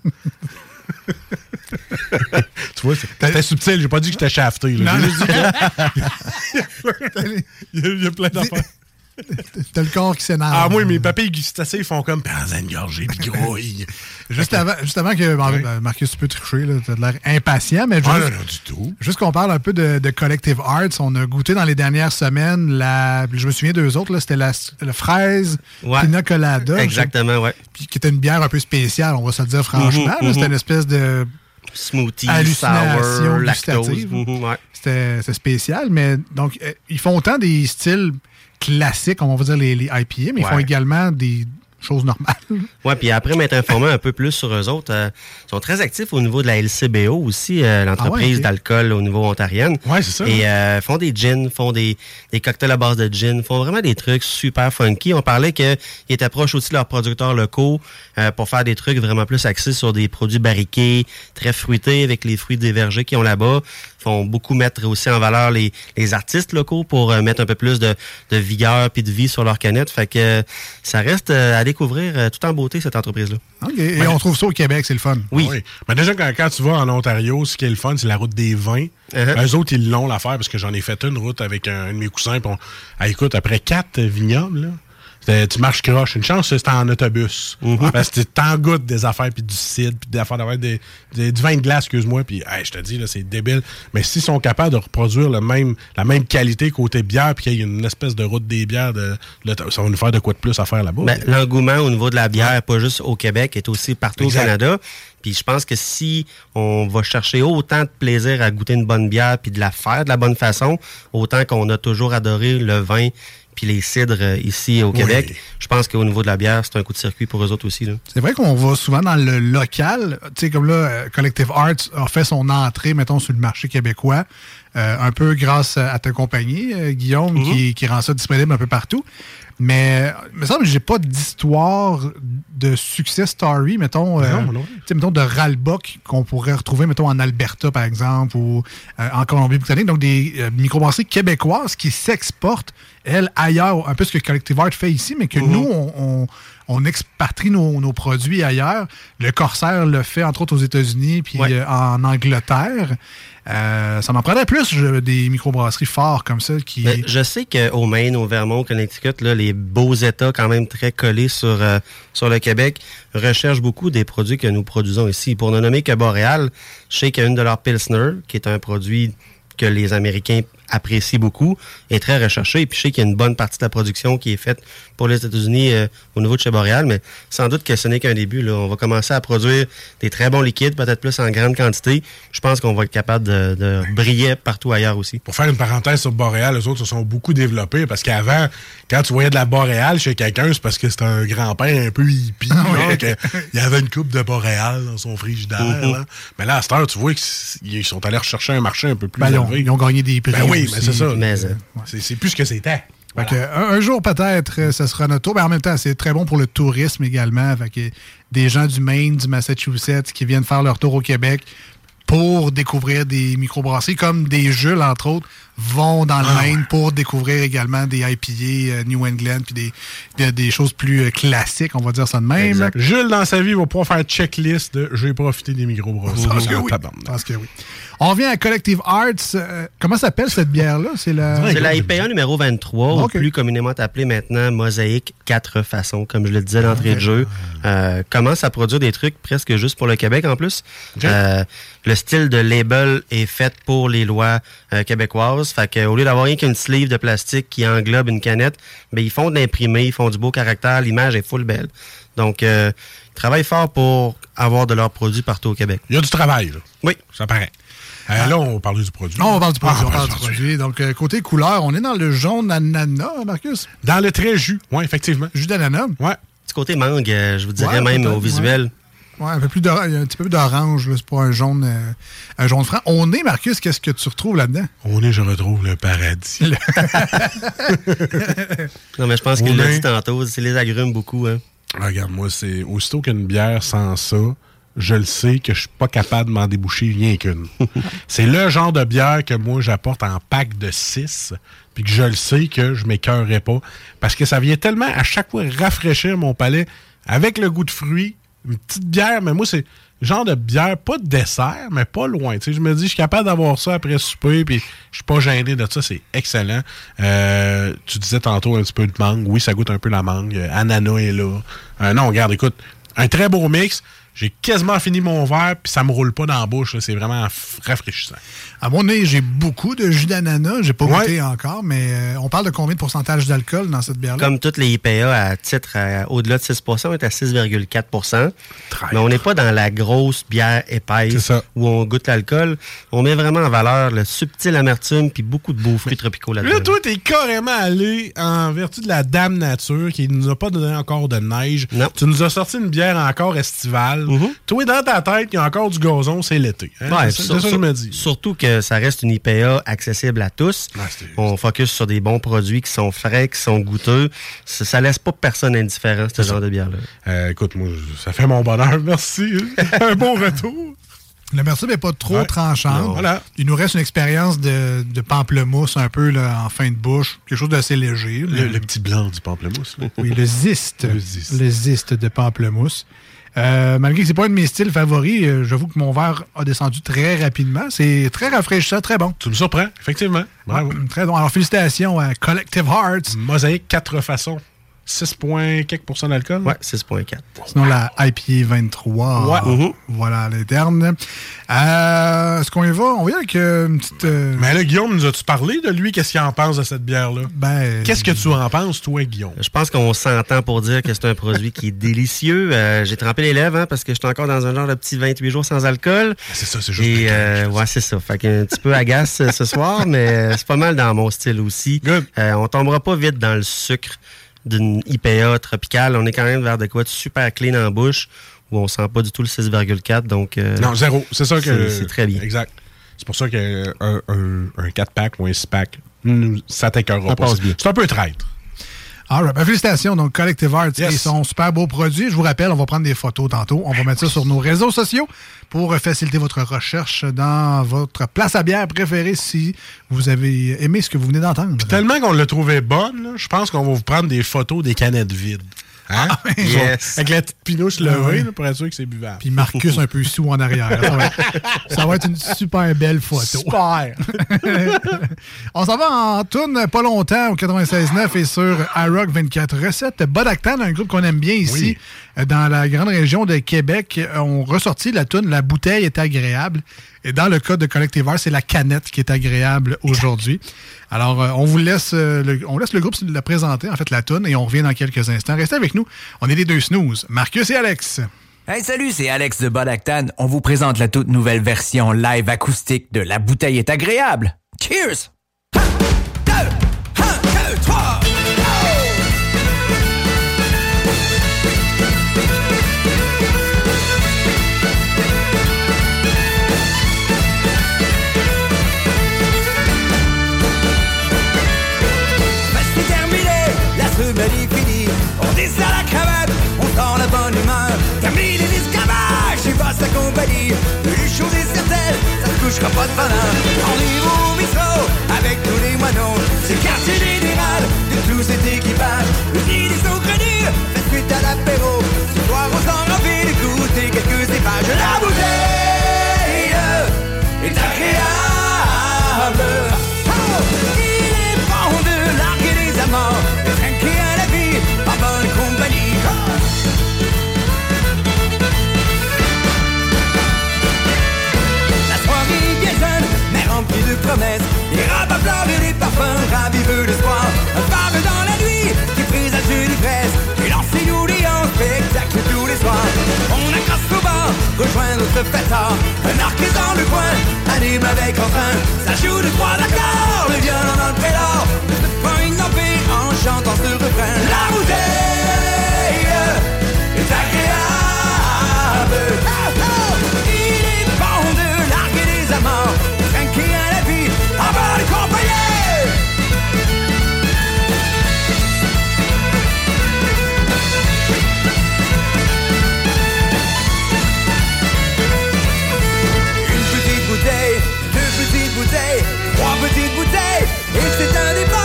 Tu vois, c'était subtil. J'ai pas dit que j'étais shafté. Là. Non, il, y a, il y a plein d'affaires. T'as le corps qui s'énerve. Ah, moi, mes papilles gustacées, ils font comme panzan gorgé puis grouille. Juste avant, juste avant que oui. Marcus, tu peux tricher, là, t'as de l'air impatient, mais juste, ah, non, non, du tout. Juste qu'on parle un peu de, de Collective Arts, on a goûté dans les dernières semaines, la, je me souviens d'eux autres, là, c'était la, la fraise ouais. Pina Colada. Exactement, oui. Puis qui était une bière un peu spéciale, on va se le dire franchement. Mm-hmm, là, c'était mm-hmm. une espèce de smoothie, hallucination sour, gustative. Mm-hmm, ouais. C'était, c'était spécial, mais donc, euh, ils font autant des styles classiques, on va dire les, les I P A, mais ouais. ils font également des choses normales. Oui, puis après m'être informé un peu plus sur eux autres, euh, ils sont très actifs au niveau de la L C B O aussi, euh, l'entreprise ah ouais, okay. d'alcool au niveau ontarien. Oui, c'est ça. Et euh, font des gins, font des, des cocktails à base de gin, font vraiment des trucs super funky. On parlait qu'ils étaient proches aussi de leurs producteurs locaux euh, pour faire des trucs vraiment plus axés sur des produits barriqués, très fruités avec les fruits des vergers qu'ils ont là-bas. Ils font beaucoup mettre aussi en valeur les, les artistes locaux pour euh, mettre un peu plus de, de vigueur puis de vie sur leurs canettes. Fait que euh, ça reste euh, à découvrir euh, tout en beauté, cette entreprise-là. OK. Et ben, on trouve ça au Québec, c'est le fun. Oui. oui. Mais déjà, quand, quand tu vas en Ontario, ce qui est le fun, c'est la route des vins. Uh-huh. Eux autres, ils l'ont l'affaire parce que j'en ai fait une route avec un, un de mes cousins. On, ah, écoute, après quatre vignobles, là, tu marches croche. Une chance, c'est en autobus. Mm-hmm. Parce que tu t'en goûtes des affaires, puis du cidre, puis des affaires d'avoir des, des, du vin de glace, excuse-moi. Puis, hey, je te dis, là, c'est débile. Mais s'ils sont capables de reproduire le même, la même qualité côté bière, puis qu'il y a une espèce de route des bières, de, de, ça va nous faire de quoi de plus à faire là-bas. Ben, l'engouement au niveau de la bière, pas juste au Québec, est aussi partout exact. Au Canada. Puis je pense que si on va chercher autant de plaisir à goûter une bonne bière, puis de la faire de la bonne façon, autant qu'on a toujours adoré le vin puis les cidres euh, ici au Québec, oui. je pense qu'au niveau de la bière, c'est un coup de circuit pour eux autres aussi. Là. C'est vrai qu'on va souvent dans le local. Tu sais, comme là, Collective Arts a fait son entrée, mettons, sur le marché québécois, euh, un peu grâce à ta compagnie, euh, Guillaume, mm-hmm. qui, qui rend ça disponible un peu partout. Mais il me semble que j'ai pas d'histoire de success story, mettons, euh, non, non. mettons de Ralbock qu'on pourrait retrouver, mettons, en Alberta, par exemple, ou euh, en Colombie-Britannique. Donc, des euh, microbrasseries québécoises qui s'exportent, elles, ailleurs, un peu ce que Collective Art fait ici, mais que mm-hmm. nous, on, on, on expatrie nos, nos produits ailleurs. Le Corsair le fait, entre autres, aux États-Unis puis Ouais. euh, en Angleterre. Euh, ça en prendrait plus, je, des microbrasseries forts comme ça qui... Mais je sais qu'au Maine, au Vermont, au Connecticut, là, les beaux États quand même très collés sur, euh, sur le Québec recherchent beaucoup des produits que nous produisons ici. Pour ne nommer que Boréal, je sais qu'une de leurs Pilsner, qui est un produit que les Américains apprécient beaucoup, est très recherché. Et puis je sais qu'il y a une bonne partie de la production qui est faite pour les États-Unis euh, au niveau de chez Boréal, mais sans doute que ce n'est qu'un début. Là. On va commencer à produire des très bons liquides, peut-être plus en grande quantité. Je pense qu'on va être capable de, de briller partout ailleurs aussi. Pour faire une parenthèse sur Boréal, eux autres se sont beaucoup développés parce qu'avant, quand tu voyais de la Boréal chez quelqu'un, c'est parce que c'était un grand-père un peu hippie. Là, que, il y avait une coupe de Boréal dans son frigidaire. Mm-hmm. Là. Mais là, à cette heure, tu vois qu'ils sont allés rechercher un marché un peu plus Ben, ils, ont, élevé. ils ont gagné des prix. Ben oui, aussi. mais c'est ça. Mais, euh, c'est, c'est plus ce que c'était. Fait que, un, un jour, peut-être, euh, ça sera notre tour. Mais en même temps, c'est très bon pour le tourisme également. Fait que des gens du Maine, du Massachusetts qui viennent faire leur tour au Québec pour découvrir des microbrasseries, comme des Jules, entre autres, vont dans le Ah, Maine ouais. pour découvrir également des I P A euh, New England, puis des, des, des choses plus euh, classiques, on va dire ça de même. Exact. Jules, dans sa vie, va pouvoir faire checklist de « j'ai profité des microbrasseries ». Parce que oui. Parce que oui. On revient à Collective Arts. Euh, comment s'appelle cette bière-là? C'est la... C'est la I P A numéro vingt-trois, Okay. ou plus communément appelée maintenant Mosaïque quatre façons, comme je le disais d'entrée Okay. de jeu. Euh, commence à produire des trucs presque juste pour le Québec en plus. Okay. Euh, le style de label est fait pour les lois euh, québécoises. Fait qu'au lieu d'avoir rien qu'une sleeve de plastique qui englobe une canette, ben, ils font de l'imprimé, ils font du beau caractère, l'image est full belle. Donc, euh, ils travaillent fort pour avoir de leurs produits partout au Québec. Il y a du travail, là. Oui. Ça paraît. Euh, Ah. Là, on va parler du produit. Non, on parle du produit. Ah, on parle du produit. produit. Donc, euh, côté couleur, on est dans le jaune ananas, Marcus? Dans le trait jus, oui, effectivement. Jus d'ananas? Ouais. Du côté mangue, euh, je vous dirais Ouais, même peut-être, au visuel. Ouais, un, peu plus d'or- un petit peu plus d'orange, là. C'est pas un jaune, euh, un jaune franc. On est, Marcus, qu'est-ce que tu retrouves là-dedans? On est, je retrouve le paradis. Non, mais je pense On qu'il l'a est- dit tantôt, c'est les agrumes beaucoup. Hein. Regarde, moi, c'est aussitôt qu'une bière sans ça, je le sais que je suis pas capable de m'en déboucher rien qu'une. C'est le genre de bière que moi, j'apporte en pack de six, puis que je le sais que je m'écœurerai pas, parce que ça vient tellement à chaque fois rafraîchir mon palais avec le goût de fruits, une petite bière, mais moi, c'est le genre de bière, pas de dessert, mais pas loin. Tu sais, je me dis, je suis capable d'avoir ça après souper, puis je suis pas gêné de ça, c'est excellent. Euh, tu disais tantôt un petit peu de mangue. Oui, ça goûte un peu la mangue. Euh, ananas est là. Euh, non, regarde, écoute, un très beau mix. J'ai quasiment fini mon verre, puis ça me roule pas dans la bouche. là. C'est vraiment f- rafraîchissant. À mon nez, j'ai beaucoup de jus d'ananas. J'ai pas Ouais. goûté encore, mais euh, on parle de combien de pourcentage d'alcool dans cette bière-là? Comme toutes les I P A à titre à- au-delà de six pour cent, on est à six virgule quatre pour cent. Mais on n'est pas dans la grosse bière épaisse où on goûte l'alcool. On met vraiment en valeur le subtil amertume puis beaucoup de beaux fruits tropicaux là-dedans. Là, toi, t'es carrément allé en vertu de la Dame Nature qui nous a pas donné encore de neige. Non. Tu nous as sorti une bière encore estivale. Toi, dans ta tête, il y a encore du gazon, c'est l'été. Hein? Ouais, c'est ça, sur- c'est ça que je me dis. Surtout que ça reste une I P A accessible à tous. Ah, c'était- On focus sur des bons produits qui sont frais, qui sont goûteux. Ça, ça laisse pas personne indifférent, ce genre de bière-là. Euh, écoute, moi, ça fait mon bonheur. Merci. Un bon retour. L'amertume n'est pas trop Ouais. tranchante. Non. Voilà. Il nous reste une expérience de, de pamplemousse un peu là, en fin de bouche. Quelque chose d'assez léger. Le, le petit blanc du pamplemousse. là. Oui, le ziste. Le ziste. Le ziste de pamplemousse. Euh, malgré que c'est pas un de mes styles favoris, euh, j'avoue que mon verre a descendu très rapidement. C'est très rafraîchissant, très bon. Tu me surprends, effectivement. Bravo. Ouais, très bon. Alors, félicitations à Collective Hearts. Mosaïque, quatre façons. six points quelques pourcents d'alcool. Ouais, six virgule quatre. Sinon, la I P A vingt-trois. Ouais. Mhm. Voilà, à l'interne. Euh, Est-ce qu'on y va? On y va avec euh, une petite... euh, Mais là, Guillaume, nous as-tu parlé de lui? Qu'est-ce qu'il en pense de cette bière-là? ben, Qu'est-ce que tu en penses, toi, Guillaume? Je pense qu'on s'entend pour dire que c'est un produit qui est délicieux. Euh, j'ai trempé les lèvres hein, parce que j'étais encore dans un genre de petit vingt-huit jours sans alcool. C'est ça, c'est juste. Et euh, ouais, c'est ça. Fait qu'un petit peu agace euh, ce soir, mais c'est pas mal dans mon style aussi. Good. Euh, on tombera pas vite dans le sucre d'une I P A tropicale. On est quand même vers de quoi de super clean en bouche où on sent pas du tout le six virgule quatre. Donc euh, Non, zéro. C'est ça que. c'est- c'est très bien. Exact. C'est pour ça qu'un un, un quatre-pack ou un six-pack, nous, ça t'écœurera Ça pas. passe bien. C'est un peu traître. all right. Ben, félicitations. Donc, Collective Arts Yes. et son super beau produit. Je vous rappelle, on va prendre des photos tantôt. On va mettre ça sur nos réseaux sociaux pour faciliter votre recherche dans votre place à bière préférée si vous avez aimé ce que vous venez d'entendre. Tellement qu'on l'a trouvé bonne, là, je pense qu'on va vous prendre des photos des canettes vides. Hein? Ah, yes. Avec la petite pinouche levée, ah, là, pour être sûr que c'est buvable. Puis Marcus un peu sous en arrière. Ça va, être, ça va être une super belle photo. Super! On s'en va en tourne pas longtemps au quatre-vingt-seize neuf et sur iRock vingt-quatre. Recette Bodactan, un groupe qu'on aime bien ici, oui. dans la grande région de Québec. On ressortit la toune La bouteille est agréable. Et dans le cas de Collective Arts, c'est la canette qui est agréable aujourd'hui. Alors, euh, on vous laisse, euh, le, on laisse le groupe la présenter, en fait, la toune, et on revient dans quelques instants. Restez avec nous. On est les deux snooze, Marcus et Alex. Hey, salut, c'est Alex de Bodactan. On vous présente la toute nouvelle version live acoustique de La bouteille est agréable. Cheers! Un, deux, un, deux, trois! Semaine est finie, on descend la cravate, on sent la bonne humeur. Termine les esclavages, il passe la compagnie. Une chose est certaine, ça ne couchera pas de bonheur. Rendez-vous au bistrot, avec tous les moineaux. C'est le quartier général de tout cet équipage. Unis des saugrenus, faites suite à l'apéro. Ce soir on s'en envie d'écouter quelques épages. La bouteille est agréable. Oh, il est bon de larguer les amants. En bonne compagnie. La soirée gazonne, mais remplie de promesses. Les robes à fleurs et les parfums raviveux l'espoir. Un phare dans la nuit qui présage une ivresse. Et lancez-nous les en spectacle tous les soirs. On accroche au bar, rejoint notre fêtard. Un arc est dans le coin, anime avec entrain. Ça joue de trois accords, le violon dans le prélat. Se prend une lampée en chantant ce refrain. La bouteille est agréable. Oh, oh. Il est bon de larguer les amants, de trinquer à la vie en bonne compagnie. Une petite bouteille, deux petites bouteilles, trois petites bouteilles, et c'est un départ.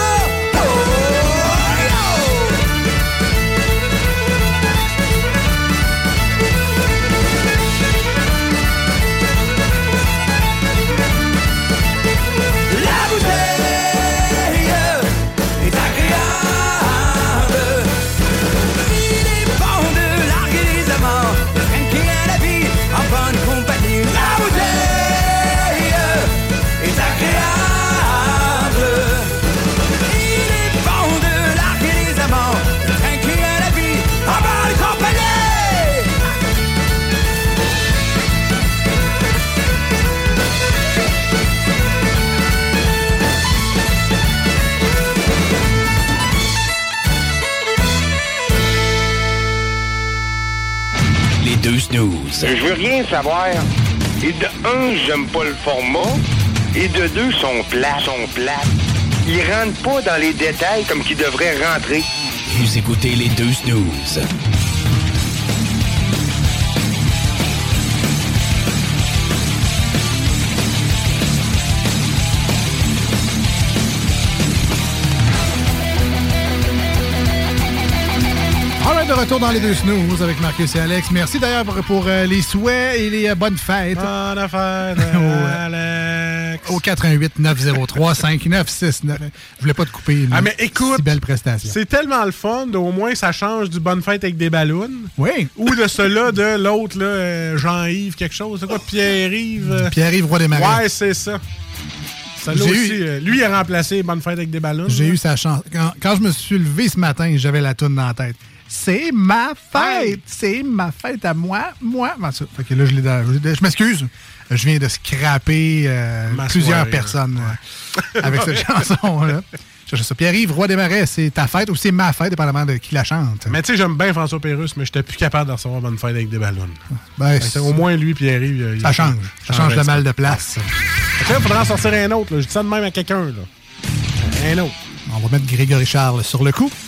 Deux snooze. Je veux rien savoir. Et de un, j'aime pas le format. Et de deux, sont plats, sont plats. Ils rentrent pas dans les détails comme qu'ils devraient rentrer. Vous écoutez les deux snooze. De retour dans les deux snooze avec Marcus et Alex. Merci d'ailleurs pour, pour euh, les souhaits et les euh, bonnes fêtes. Bonne fête, Alex. Au quatre un huit neuf zéro trois cinq neuf six neuf. Je voulais pas te couper une ah, mais écoute, si belle prestation. C'est tellement le fun. Au moins, ça change du bonne fête avec des ballons. Oui. Ou de cela de l'autre, là, Jean-Yves, quelque chose. C'est quoi, Pierre-Yves? Pierre-Yves Roy des Marais. Ouais, c'est ça. Ça aussi, eu... lui, il a remplacé Bonne fête avec des ballons. J'ai là. eu sa chance. Quand, quand je me suis levé ce matin, j'avais la toune dans la tête. C'est ma fête! Hey. C'est ma fête à moi, moi. Fait que là, je, l'ai, je m'excuse. Je viens de scraper euh, plusieurs soirée, personnes ouais. euh, avec cette chanson-là. Je sais, Pierre-Yves Roy des Marais, c'est ta fête ou c'est ma fête, dépendamment de qui la chante. Mais tu sais, j'aime bien François Pérusse, mais j'étais plus capable de recevoir Bonne fête avec des ballons. Ben, ben, au moins, lui, Pierre-Yves... Ça change. Ça change le mal de place. Il faudra en sortir un autre. Là. Je dis ça de même à quelqu'un. Là. Un autre. On va mettre Grégory Charles sur le coup.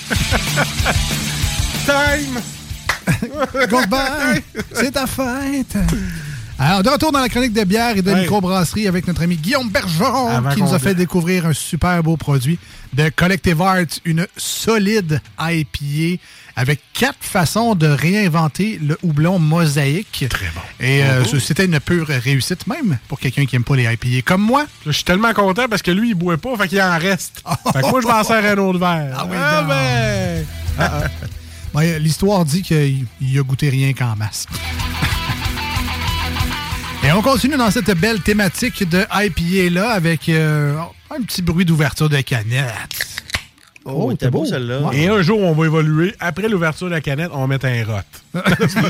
Time! Goodbye! C'est ta fête! Alors, de retour dans la chronique de bière et de hey. microbrasserie avec notre ami Guillaume Bergeron Avant qui nous a fait découvrir un super beau produit de Collective Arts, une solide I P A avec quatre façons de réinventer le houblon mosaïque. Très bon. Et euh, oh, c'était une pure réussite même pour quelqu'un qui n'aime pas les I P A comme moi. Je suis tellement content parce que lui, il ne boit pas, fait qu'il en reste. Oh, fait que moi, je m'en sers un autre verre. Ah oui, ah, ben... ah, ah. Ben, l'histoire dit qu'il a goûté rien qu'en masse. Et on continue dans cette belle thématique de I P A-là avec euh, un petit bruit d'ouverture de canette. Oh, oh t'es beau, beau celle-là. Ouais. Et un jour, on va évoluer. Après l'ouverture de la canette, on va mettre un rot.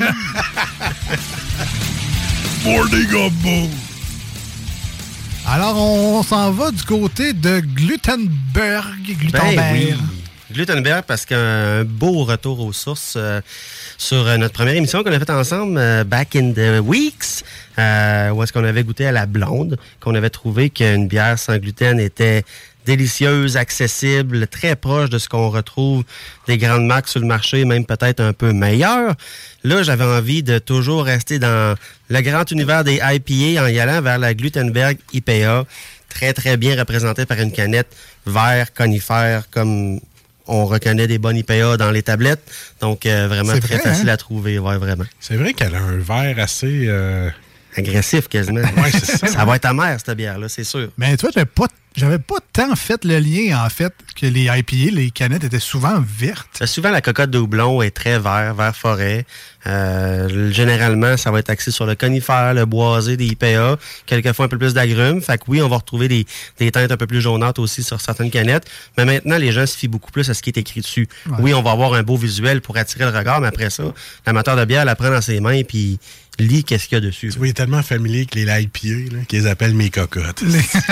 Morning Gumbo. Alors, on s'en va du côté de Glutenberg. Glutenberg. Ben oui. Glutenberg, parce qu'un beau retour aux sources euh, sur euh, notre première émission qu'on a faite ensemble, euh, Back in the Weeks, euh, où est-ce qu'on avait goûté à la blonde, qu'on avait trouvé qu'une bière sans gluten était délicieuse, accessible, très proche de ce qu'on retrouve des grandes marques sur le marché, même peut-être un peu meilleure. Là, j'avais envie de toujours rester dans le grand univers des I P A en y allant vers la Glutenberg I P A, très, très bien représentée par une canette vert conifère, comme on reconnaît des bonnes I P A dans les tablettes. Donc, euh, vraiment très vrai, facile hein? à trouver, ouais, vraiment. C'est vrai qu'elle a un verre assez... Euh... agressif, quasiment. Ouais, c'est ça. Ça va être amère, cette bière-là, c'est sûr. Mais tu vois, j'avais pas, j'avais pas tant fait le lien, en fait, que les I P A, les canettes étaient souvent vertes. Souvent, la cocotte de houblon est très vert, vert forêt. Euh, généralement, ça va être axé sur le conifère, le boisé des I P A, quelquefois un peu plus d'agrumes. Fait que oui, on va retrouver des, des teintes un peu plus jaunâtres aussi sur certaines canettes. Mais maintenant, les gens se fient beaucoup plus à ce qui est écrit dessus. Ouais. Oui, on va avoir un beau visuel pour attirer le regard, mais après ça, l'amateur de bière la prend dans ses mains et puis lit qu'est-ce qu'il y a dessus. Tu vois, il est tellement familier que les I P A, là, qu'ils appellent mes cocottes.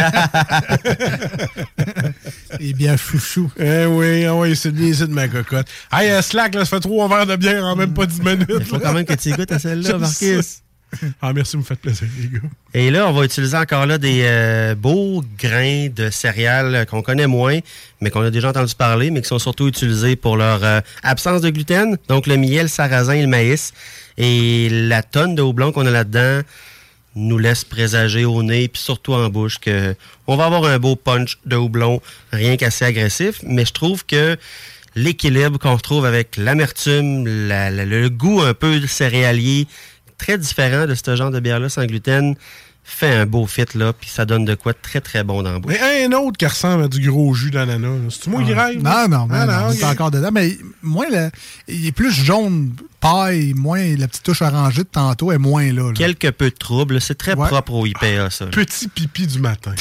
Les bières chouchou. Eh oui, ah oui, c'est bien ça de ma cocotte. Hey, euh, Slack, là, ça fait trois verres de bière en même pas dix minutes. Il faut quand même que tu y goûtes à celle-là, Marcus. Ah, merci, vous me faites plaisir, les gars. Et là, on va utiliser encore là des euh, beaux grains de céréales qu'on connaît moins, mais qu'on a déjà entendu parler, mais qui sont surtout utilisés pour leur euh, absence de gluten. Donc, le miel, le sarrasin et le maïs. Et la tonne de houblon qu'on a là-dedans nous laisse présager au nez, puis surtout en bouche, que on va avoir un beau punch de houblon, rien qu'assez agressif. Mais je trouve que l'équilibre qu'on retrouve avec l'amertume, la, la, le goût un peu céréalier, très différent de ce genre de bière-là sans gluten, fait un beau fit, là, puis ça donne de quoi très, très bon dans la bouche. Mais un autre qui ressemble à du gros jus d'ananas, c'est-tu moi qui rêve? Non, non, mais ah, non, non, okay. C'est encore dedans. Mais moi, le, il est plus jaune paille, moins la petite touche orangée de tantôt est moins là. là. Quelque peu de trouble, c'est très ouais. propre au I P A, ça. Petit pipi du matin.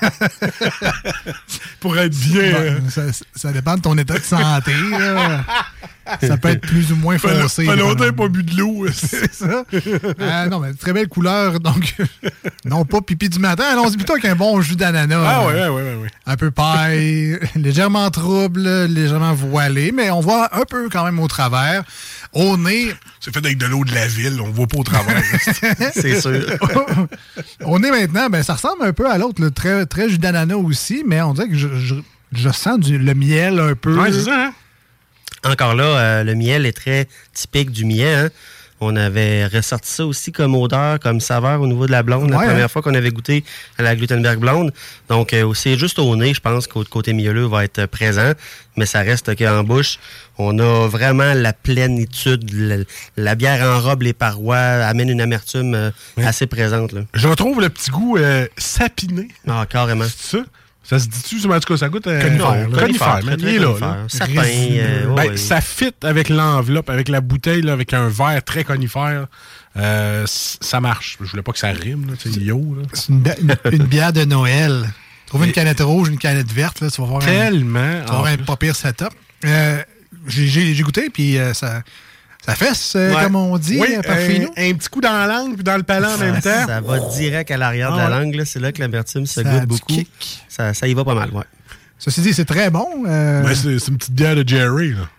Pour être bien... Bon, euh... ça, ça dépend de ton état de santé, là. Ça peut être plus ou moins foncé. Pas longtemps, j'ai pas bu de l'eau. C'est ça. Euh, non, mais très belle couleur. Donc, non pas pipi du matin. Allons-y plutôt avec un bon jus d'ananas. Ah oui, oui, oui, oui. Un peu paille, légèrement trouble, légèrement voilé, mais on voit un peu quand même au travers. Au nez... C'est fait avec de l'eau de la ville, on voit pas au travers. C'est sûr. Au nez maintenant, ben, ça ressemble un peu à l'autre, le très, très jus d'ananas aussi, mais on dirait que je, je, je sens du, le miel un peu. Oui, c'est ça, hein? Encore là, euh, le miel est très typique du miel. Hein? On avait ressorti ça aussi comme odeur, comme saveur au niveau de la blonde, ouais, la première hein? fois qu'on avait goûté à la Glutenberg blonde. Donc, euh, c'est juste au nez, je pense que le côté mielleux va être présent, mais ça reste qu'en bouche, on a vraiment la plénitude. La, la bière enrobe les parois, amène une amertume euh, ouais. assez présente. Là. Je retrouve le petit goût euh, sapiné. Ah, carrément. C'est ça? Ça se dit-tu? En tout cas, ça goûte... Euh, conifère. Non, conifère, mais il est là. là. Sapin. Euh, ben, ouais. Ça fit avec l'enveloppe, avec la bouteille, là, avec un verre très conifère. Euh, ça marche. Je voulais pas que ça rime. Là, yo, là. C'est une, une, une bière de Noël. Trouve une canette rouge, une canette verte. Là, tu vas voir Tellement. Un, tu vas voir un pas pire setup. Euh, j'ai, j'ai, j'ai goûté, puis euh, ça... Ça fesse, euh, ouais. comme on dit, oui, euh, par chez nous. Un petit coup dans la langue puis dans le palais en même temps. Ça va direct à l'arrière ah, de la langue. Là. C'est là que l'amertume se goûte beaucoup. Ça, ça y va pas mal, ouais. Ceci dit, c'est très bon. Euh... Ben, c'est, c'est une petite bière de Jerry. Là.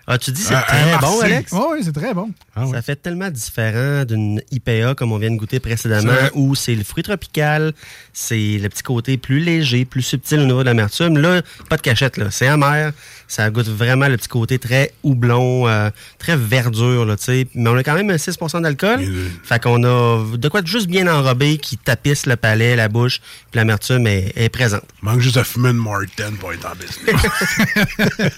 Ah, tu dis c'est Euh, très un bon, Marcy. Alex? Oui, oui, c'est très bon. Ah, oui. Ça fait tellement différent d'une I P A comme on vient de goûter précédemment, C'est vrai. où c'est le fruit tropical, c'est le petit côté plus léger, plus subtil au niveau de l'amertume. Là, pas de cachette, là. C'est amer. Ça goûte vraiment le petit côté très houblon, euh, très verdure, là, tu sais. Mais on a quand même six pour cent d'alcool. Euh, Fait qu'on a de quoi de juste bien enrobé qui tapisse le palais, la bouche, puis l'amertume est, est présente. Manque juste à fumer une Martin pour être en business.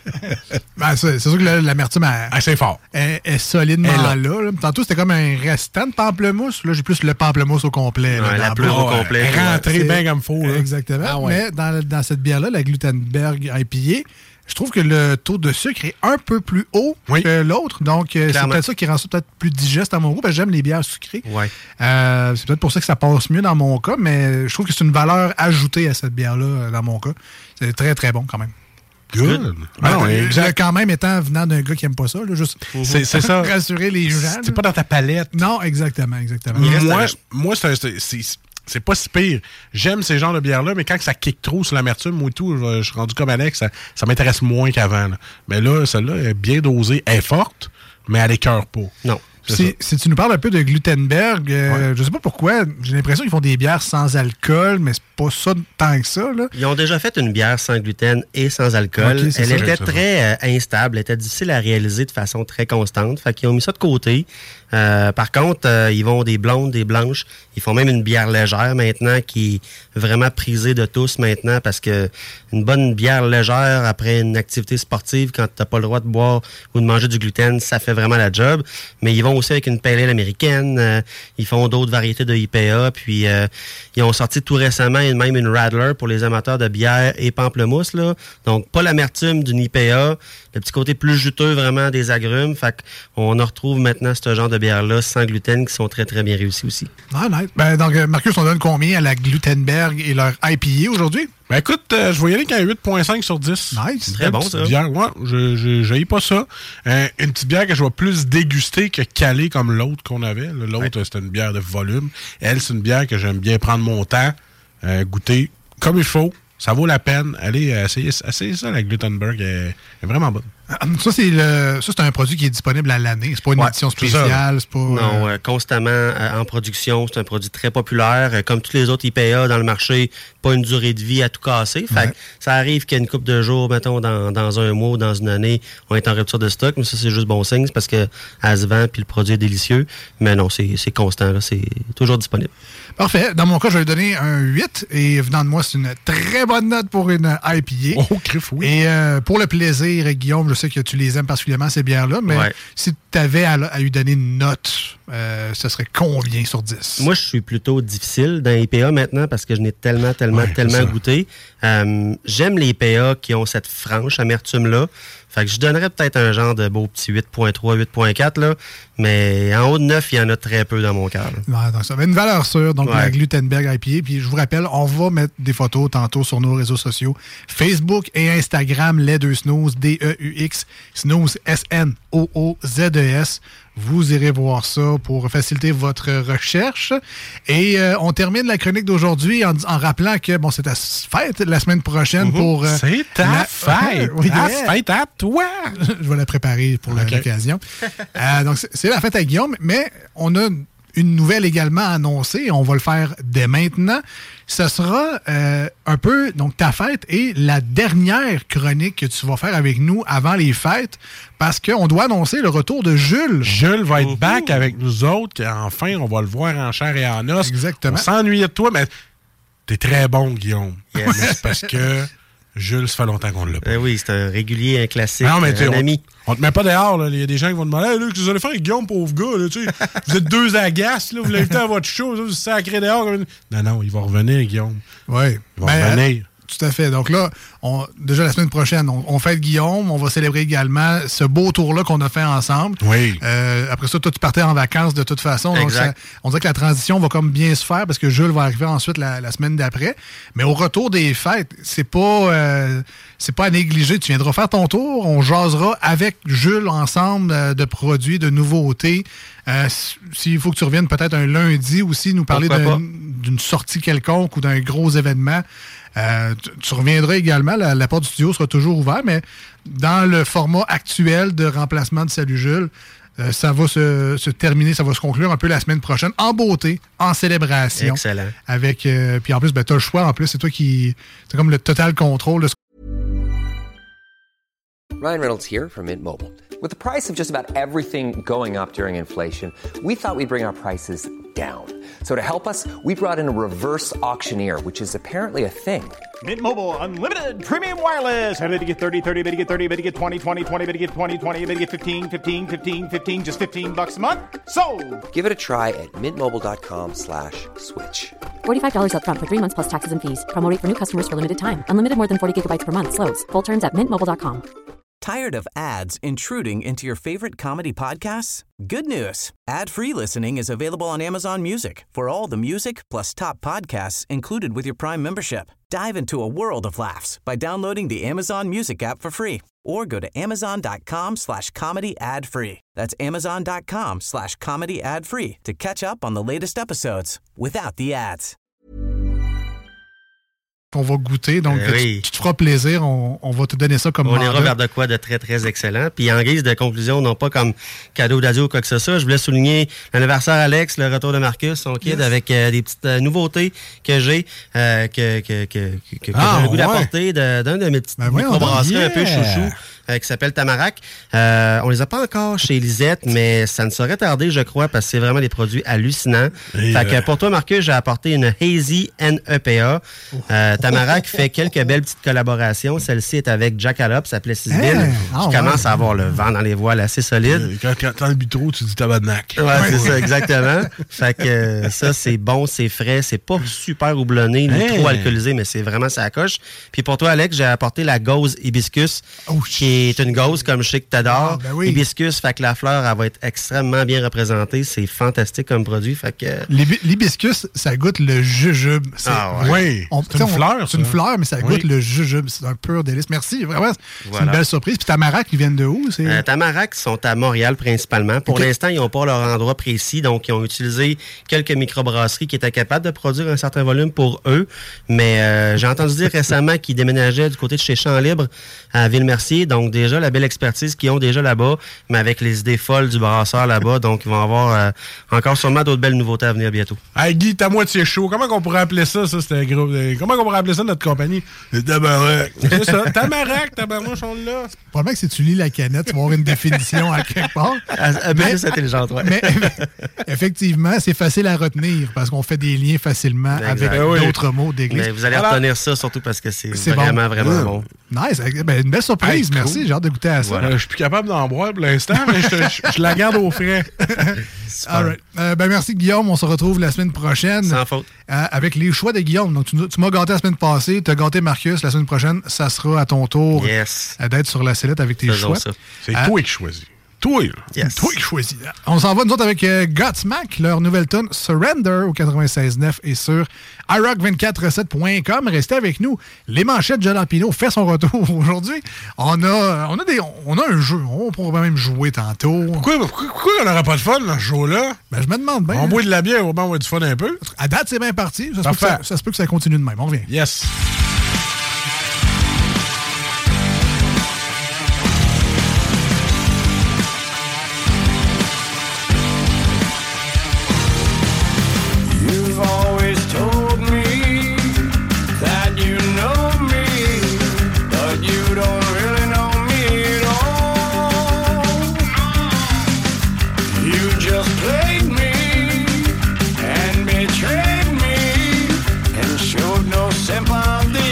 Ben, c'est, c'est sûr que là, l'amertume elle- Ah, c'est fort. est, est solidement Elle là. là. là. Tantôt, c'était comme un restant de pamplemousse. Là, j'ai plus le pamplemousse au complet. là, Ouais, dans la la pleure bouche. au complet. Elle est rentrée C'est- bien comme faux. là. Exactement. Ah ouais. Mais dans, dans cette bière-là, la Glutenberg I P A, je trouve que le taux de sucre est un peu plus haut Oui. que l'autre. Donc, euh, c'est Clairement. peut-être ça qui rend ça peut-être plus digeste à mon goût, parce que j'aime les bières sucrées. Ouais. Euh, c'est peut-être pour ça que ça passe mieux dans mon cas, mais je trouve que c'est une valeur ajoutée à cette bière-là, euh, dans mon cas. C'est très, très bon quand même. Good. Ben, Non, euh, exact. quand même, étant venant d'un gars qui aime pas ça, là, juste C'est- c'est ça. rassurer les gens. C'est là. pas dans ta palette. Non, exactement, exactement. Il reste Moi, à- moi c'est, un- c'est- c'est- c'est pas si pire. J'aime ces genres de bières-là, mais quand ça kick trop sur l'amertume, moi et tout, je, je suis rendu comme Alex, ça, ça m'intéresse moins qu'avant. là. Mais là, celle-là est bien dosée, elle est forte, mais elle écœure pas. Non. C'est Si, ça. si tu nous parles un peu de Glutenberg, euh, je sais pas pourquoi, j'ai l'impression qu'ils font des bières sans alcool, mais c'est pas ça tant que ça, là. Ils ont déjà fait une bière sans gluten et sans alcool. Ok, c'est Elle ça. était C'est très euh, instable, elle était difficile à réaliser de façon très constante. Fait qu'ils ont mis ça de côté. Euh, par contre, euh, ils vont des blondes, des blanches. Ils font même une bière légère maintenant qui est vraiment prisée de tous maintenant parce que une bonne bière légère après une activité sportive, quand t'as pas le droit de boire ou de manger du gluten, ça fait vraiment la job. Mais ils vont aussi avec une pale ale américaine. Euh, ils font d'autres variétés de I P A. Puis euh, ils ont sorti tout récemment même une Radler pour les amateurs de bière et pamplemousse. Là. Donc, pas l'amertume d'une I P A, le petit côté plus juteux vraiment des agrumes. Fait qu'on en retrouve maintenant ce genre de bière-là sans gluten qui sont très, très bien réussis aussi. Ah, nice. Ben, donc, euh, Marcus, on donne combien à la Glutenberg et leur I P A aujourd'hui? Ben écoute, euh, je vais y aller qu'à huit virgule cinq sur dix. Nice. Très Une bon, petite ça. bière, ouais, je je- j'haïs pas ça. Euh, une petite bière que je vais plus déguster que caler comme l'autre qu'on avait. Là, L'autre, c'était une bière de volume. Elle, c'est une bière que j'aime bien prendre mon temps, euh, goûter comme il faut. Ça vaut la peine. Allez, euh, essayez, essayez ça, la Glutenberg. Elle est vraiment bonne. Ça, c'est le, ça, c'est un produit qui est disponible à l'année. C'est pas une Ouais, édition c'est ça. spéciale. C'est pas, Non, euh, euh, constamment euh, en production. C'est un produit très populaire. Euh, comme tous les autres I P A dans le marché, pas une durée de vie à tout casser. Fait Ouais. que ça arrive qu'il y a une couple de jours, mettons, dans, dans un mois ou dans une année, on est en rupture de stock. Mais ça, c'est juste bon signe. C'est parce que elle se vend puis le produit est délicieux. Mais non, c'est c'est constant. Là, c'est toujours disponible. Parfait. Dans mon cas, je vais lui donner un huit. Et venant de moi, c'est une très bonne note pour une I P A. Oh, crif, oui. Et euh, pour le plaisir, Guillaume, je sais que tu les aimes particulièrement, ces bières-là, mais Ouais. si tu avais à, à lui donner une note, euh, ce serait combien sur dix? Moi, je suis plutôt difficile dans les I P A maintenant parce que je n'ai tellement, tellement, Ouais, c'est tellement ça. goûté. Euh, J'aime les I P A qui ont cette franche amertume-là. Fait que je donnerais peut-être un genre de beau petit huit virgule trois, huit virgule quatre, là. Mais en haut de neuf, il y en a très peu dans mon cœur. là. Ouais, donc ça avait une valeur sûre, donc Ouais. la Glutenberg I P A. Puis je vous rappelle, on va mettre des photos tantôt sur nos réseaux sociaux. Facebook et Instagram, les deux snooze, D E U X, snooze, S N O O Z E S. Vous irez voir ça pour faciliter votre recherche. Et euh, on termine la chronique d'aujourd'hui en, en rappelant que bon, c'est ta fête la semaine prochaine pour... euh, C'est ta la- fête. Oui, ta yeah. fête à toi. Je vais la préparer pour Ok. l'occasion. Euh, donc, c'est- c'est la fête à Guillaume, mais on a une nouvelle également annoncée. On va le faire dès maintenant. Ce sera euh, un peu, donc, ta fête et la dernière chronique que tu vas faire avec nous avant les fêtes, parce qu'on doit annoncer le retour de Jules. Jules va être Ouhou. back avec nous autres. Enfin, on va le voir en chair et en os. Exactement. On s'ennuyait de toi, mais t'es très bon, Guillaume. Yes. Mais c'est parce que Jules, ça fait longtemps qu'on l'a pas. Eh oui, c'est un régulier, un classique, Non, mais tu sais, un on, ami. on te met pas dehors. là. Il y a des gens qui vont demander hey, là, qu'est-ce que vous allez faire avec Guillaume, pauvre gars. Là, tu sais? Vous êtes deux agaces, là, vous l'invitez à votre show, vous sacrez dehors. Comme une- Non, non, il va revenir, Guillaume. Oui. Il va revenir. Tout à fait. Donc là, on, déjà la semaine prochaine, on, on fête Guillaume. On va célébrer également ce beau tour-là qu'on a fait ensemble. Oui. Euh, après ça, toi, tu partais en vacances de toute façon. Donc, Exact. ça- on dirait que la transition va comme bien se faire parce que Jules va arriver ensuite la, la semaine d'après. Mais au retour des fêtes, c'est pas, euh, c'est pas à négliger. Tu viendras faire ton tour. On jasera avec Jules ensemble euh, de produits, de nouveautés. Euh, s- S'il faut que tu reviennes peut-être un lundi aussi, nous parler Pourquoi d'un pas? d'une sortie quelconque ou d'un gros événement, euh, tu, tu reviendras également. La, la porte du studio sera toujours ouverte, mais dans le format actuel de remplacement de Salut Jules, euh, ça va se, se terminer, ça va se conclure un peu la semaine prochaine, en beauté, en célébration. Excellent. Avec, euh, puis en plus, ben, tu as le choix. En plus, c'est toi qui... C'est comme le total contrôle de ce... Ryan Reynolds here from Mint Mobile. With the price of just about everything going up during inflation, we thought we'd bring our prices down. So to help us, we brought in a reverse auctioneer, which is apparently a thing. Mint Mobile Unlimited Premium Wireless. How to get thirty, thirty, how to get thirty, how to get twenty, twenty, twenty, how to get twenty, twenty, how to get fifteen, fifteen, fifteen, fifteen, just fifteen bucks a month? Sold! Give it a try at mintmobile.com slash switch. forty-five dollars up front for three months plus taxes and fees. Promo rate for new customers for limited time. Unlimited more than forty gigabytes per month. Slows full terms at mint mobile dot com. Tired of ads intruding into your favorite comedy podcasts? Good news. Ad-free listening is available on Amazon Music for all the music plus top podcasts included with your Prime membership. Dive into a world of laughs by downloading the Amazon Music app for free or go to amazon.com slash comedy ad-free. That's amazon.com slash comedy ad-free to catch up on the latest episodes without the ads. Qu'on va goûter, donc euh, oui. tu, tu te feras plaisir, on, on va te donner ça comme on mandat. ira vers de quoi de très très excellent. Puis en guise de conclusion, non pas comme cadeau d'adieu ou quoi que ce soit, je voulais souligner l'anniversaire Alex, le retour de Marcus, son kid, yes. avec euh, des petites euh, nouveautés que j'ai, euh, que, que, que, que, que ah, j'ai le goût ouais. d'apporter de, d'un de mes petites ben microbrasseries yeah. un peu chouchou. Euh, qui s'appelle Tamarack. Euh, on les a pas encore chez Lisette, mais ça ne saurait tarder, je crois, parce que c'est vraiment des produits hallucinants. Et fait euh... que pour toi, Marcus, j'ai apporté une Hazy N E P A. Euh, Tamarack fait quelques belles petites collaborations. Celle-ci est avec Jackalope, ça s'appelle Sisville, hey, qui oh, commence ouais. à avoir le vent dans les voiles assez solide. Quand, quand t'as le bitro, tu dis tabarnak. Ouais, ouais, c'est ça, exactement. Fait que euh, ça, c'est bon, c'est frais, c'est pas super houblonné, ni hey. trop alcoolisé, mais c'est vraiment ça coche. Puis pour toi, Alex, j'ai apporté la Gauze Hibiscus, oh, qui est une gauze comme je sais que t'adores. Ah, ben oui. Hibiscus, fait que la fleur, elle va être extrêmement bien représentée. C'est fantastique comme produit. Fait que... L'hibiscus, ça goûte le jujube. C'est, ah ouais. Oui, on, c'est une on, fleur. C'est une fleur, mais ça oui. goûte le jujube. C'est un pur délice. Merci. Vraiment, c'est voilà. une belle surprise. Puis Tamarack, ils viennent de où? C'est... Euh, Tamarack sont à Montréal principalement. Pour okay. l'instant, ils n'ont pas leur endroit précis. Donc, ils ont utilisé quelques microbrasseries qui étaient capables de produire un certain volume pour eux. Mais euh, j'ai entendu dire récemment qu'ils déménageaient du côté de chez Champs Libre à Ville-Mercier. Donc, déjà, la belle expertise qu'ils ont déjà là-bas, mais avec les idées folles du brasseur là-bas. Donc, ils vont avoir euh, encore sûrement d'autres belles nouveautés à venir bientôt. Hey Guy, t'as moitié chaud. Comment on pourrait appeler ça, ça, c'était gros. Comment on pourrait appeler ça, notre compagnie? Tamarack. C'est ça. Tamarack, tabarnouche, on l'a. Probablement que si tu lis la canette, tu vas avoir une définition à quelque part. Ah, mais c'est intelligent, ouais. Mais effectivement, c'est facile à retenir parce qu'on fait des liens facilement exact. Avec oui. d'autres mots d'église. Mais vous allez Alors, retenir ça surtout parce que c'est, c'est vraiment, bon. vraiment bon. Nice. Ben, une belle surprise. Hey, merci. Cool. J'ai hâte de goûter à ça. Voilà. Euh, je suis plus capable d'en boire pour l'instant, mais je, je, je la garde au frais. All right. euh, ben, merci, Guillaume. On se retrouve la semaine prochaine. Sans faute. Euh, avec les choix de Guillaume. Donc, tu, tu m'as gâté la semaine passée. Tu as gâté Marcus. La semaine prochaine, ça sera à ton tour yes. d'être sur la sellette avec tes Faisons choix. Ça. C'est euh, toi qui choisis. Toi, yes. toi qui choisis. On s'en va, nous autres, avec euh, Godsmack, leur nouvelle tune Surrender au quatre-vingt-seize neuf et sur i rock vingt-quatre recette point com. Restez avec nous. Les manchettes Jalapino fait son retour aujourd'hui. On a, on a, des, on a un jeu. On pourrait même jouer tantôt. Pourquoi, pourquoi, pourquoi on n'aurait pas de fun dans ce show-là? Ben, je me demande bien. On boit de la bière, on va avoir du fun un peu. À date, c'est bien parti. Ça se, peut que ça, ça se peut que ça continue de même. On revient. Yes. Sympathy.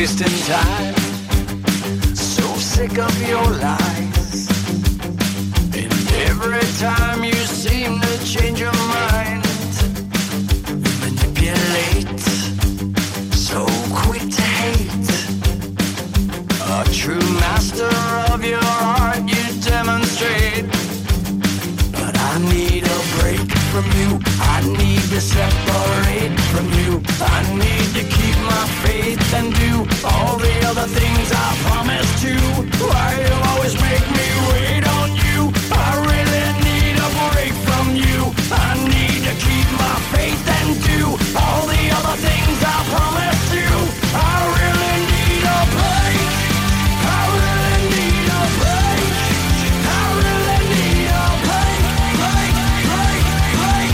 wasting time. So sick of your lies. And every time you seem to change your mind, you manipulate. So quick to hate. A true master of your heart you demonstrate. But I need a break from you. I need to separate from you. I need to keep my faith and do all the other things I promised to. Why you always make me wait on you? I really need a break from you. I need to keep my faith and do all the other things I promised you. I really need a break. I really need a break. I really need a break, break, break, break,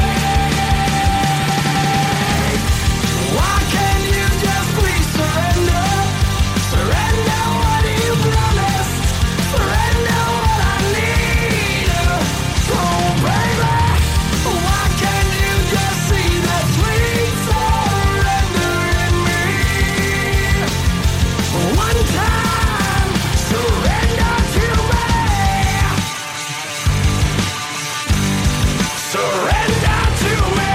break. Why can't you just please surrender? Surrender what you promised. Surrender what I need. Oh, baby. Why can't you just see the sweet surrender in me? One time, surrender to me. Surrender to me.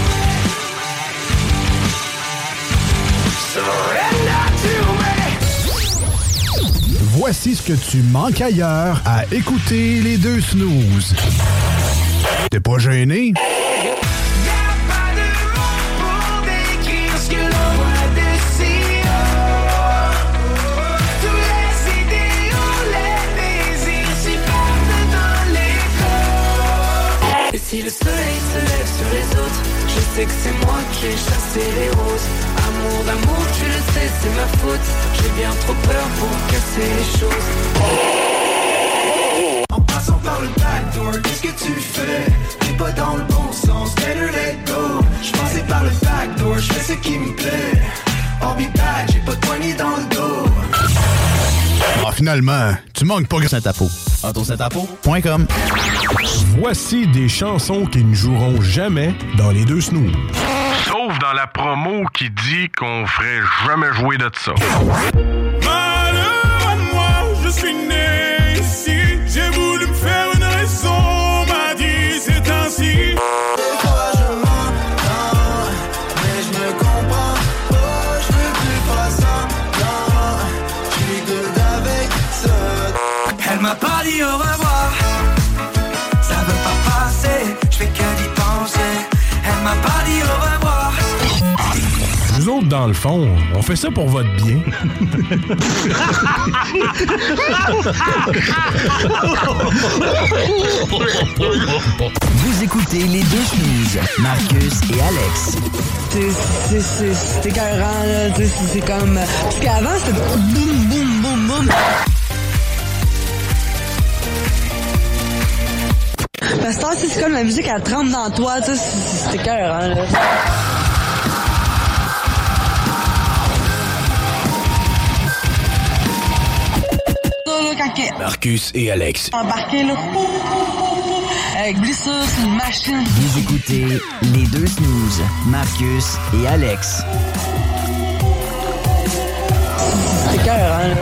Surrender to me. Voici ce que tu manques ailleurs à écouter les deux snooze. T'es pas gêné? Et si le soleil se lève sur les autres, je sais que c'est moi qui ai chassé les roses. Amour d'amour, tu le sais, c'est ma faute. J'ai bien trop peur pour casser les choses. En passant par le backdoor, qu'est-ce que tu fais? T'es pas dans le bon sens, better let go. J'passais par le backdoor, j'fais ce qui me plaît. I'll be back, j'ai pas de poignée dans le dos. Ah, finalement, tu manques pas grand Saint-Apo. auto saint apo point com. Voici des chansons qui ne joueront jamais dans les deux snooze. Sauf dans la promo qui dit qu'on ferait jamais jouer de ça. Malheur à moi, je suis né ici. J'ai voulu me faire une raison, m'a dit c'est ainsi. Des fois je m'entends, mais je me comprends. Oh, je veux plus faire semblant. Je suis good avec ça. Elle m'a pas dit au revoir. Ça veut pas passer, je fais que d'y penser. Elle m'a pas dit au revoir. Nous autres, dans le fond, on fait ça pour votre bien. Vous écoutez les deux snooze, Marcus et Alex. C'est, c'est, c'est, c'est écœurant, là. C'est, c'est comme... Parce qu'avant, c'était boum, boum, boum, boum. Parce que c'est comme la musique, elle trempe dans toi, tu sais, c'est, c'est écœurant, là. Marcus et Alex. Embarqué, là. Avec glissure, c'est une machine. Vous écoutez les deux snooze, Marcus et Alex. C'est écœurant, là.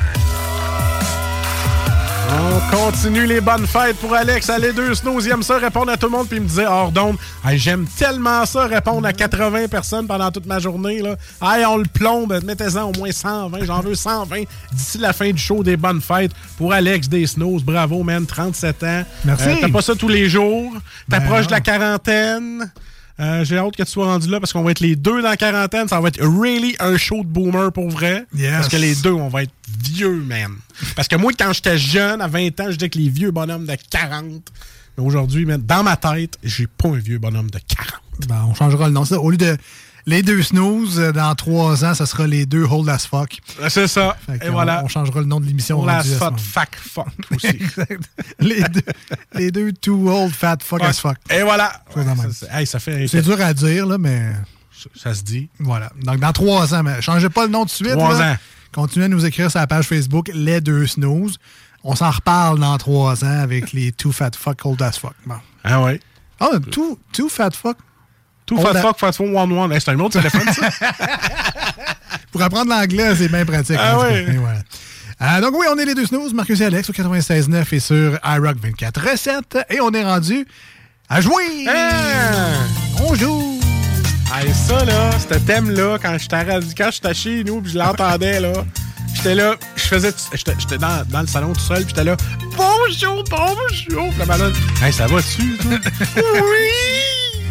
On continue les bonnes fêtes pour Alex. Allez, deux snooze, il aime ça répondre à tout le monde. Puis il me disait, hors d'onde, hey, j'aime tellement ça répondre à quatre-vingts personnes pendant toute ma journée. Là. Hey, on le plombe, mettez-en au moins cent vingt. J'en veux cent vingt d'ici la fin du show des bonnes fêtes pour Alex des snooze. Bravo, man, trente-sept ans. Merci. Euh, t'as pas ça tous les jours. T'approches ben, de la quarantaine. Euh, j'ai hâte que tu sois rendu là parce qu'on va être les deux dans la quarantaine. Ça va être really un show de boomer pour vrai. Yes. Parce que les deux, on va être vieux, man. Parce que moi, quand j'étais jeune, à vingt ans, je disais que les vieux bonhommes de quarante. Mais aujourd'hui, man, dans ma tête, j'ai pas un vieux bonhomme de quarante. Ben, on changera le nom. Ça, au lieu de les deux snooze, dans trois ans, ça sera les deux hold as fuck. C'est ça. Et on, voilà. On changera le nom de l'émission. Hold as fuck, fuck, fuck aussi. Exact. Les deux, les deux too old fat fuck ouais. as fuck. Et voilà. Ouais, ça, hey, ça fait... C'est dur à dire, là, mais... Ça, ça se dit. Voilà. Donc, dans trois ans, mais changez pas le nom tout de suite. Trois là. ans. Continuez à nous écrire sur la page Facebook Les Deux Snooze. On s'en reparle dans trois ans avec les Too Fat Fuck, Old As Fuck. Bon. Ah ouais? Ah, Too, too Fat Fuck? Tout fast fuck, fast four, one one. C'est un autre téléphone, ça. Pour apprendre l'anglais, c'est bien pratique. Ah oui. Et voilà. Euh, donc oui, on est les deux snooze, Marcus et Alex au quatre-vingt-seize neuf et sur iRock vingt-quatre sept. Et on est rendu à jouer. Ah! On joue. Hey, ça, là, ce thème-là, quand j'étais chez nous puis je l'entendais, là, j'étais là, je faisais, j'étais, j'étais dans, dans le salon tout seul puis j'étais là, bonjour, bonjour. Puis la madame, hey, ça va dessus, toi? Oui!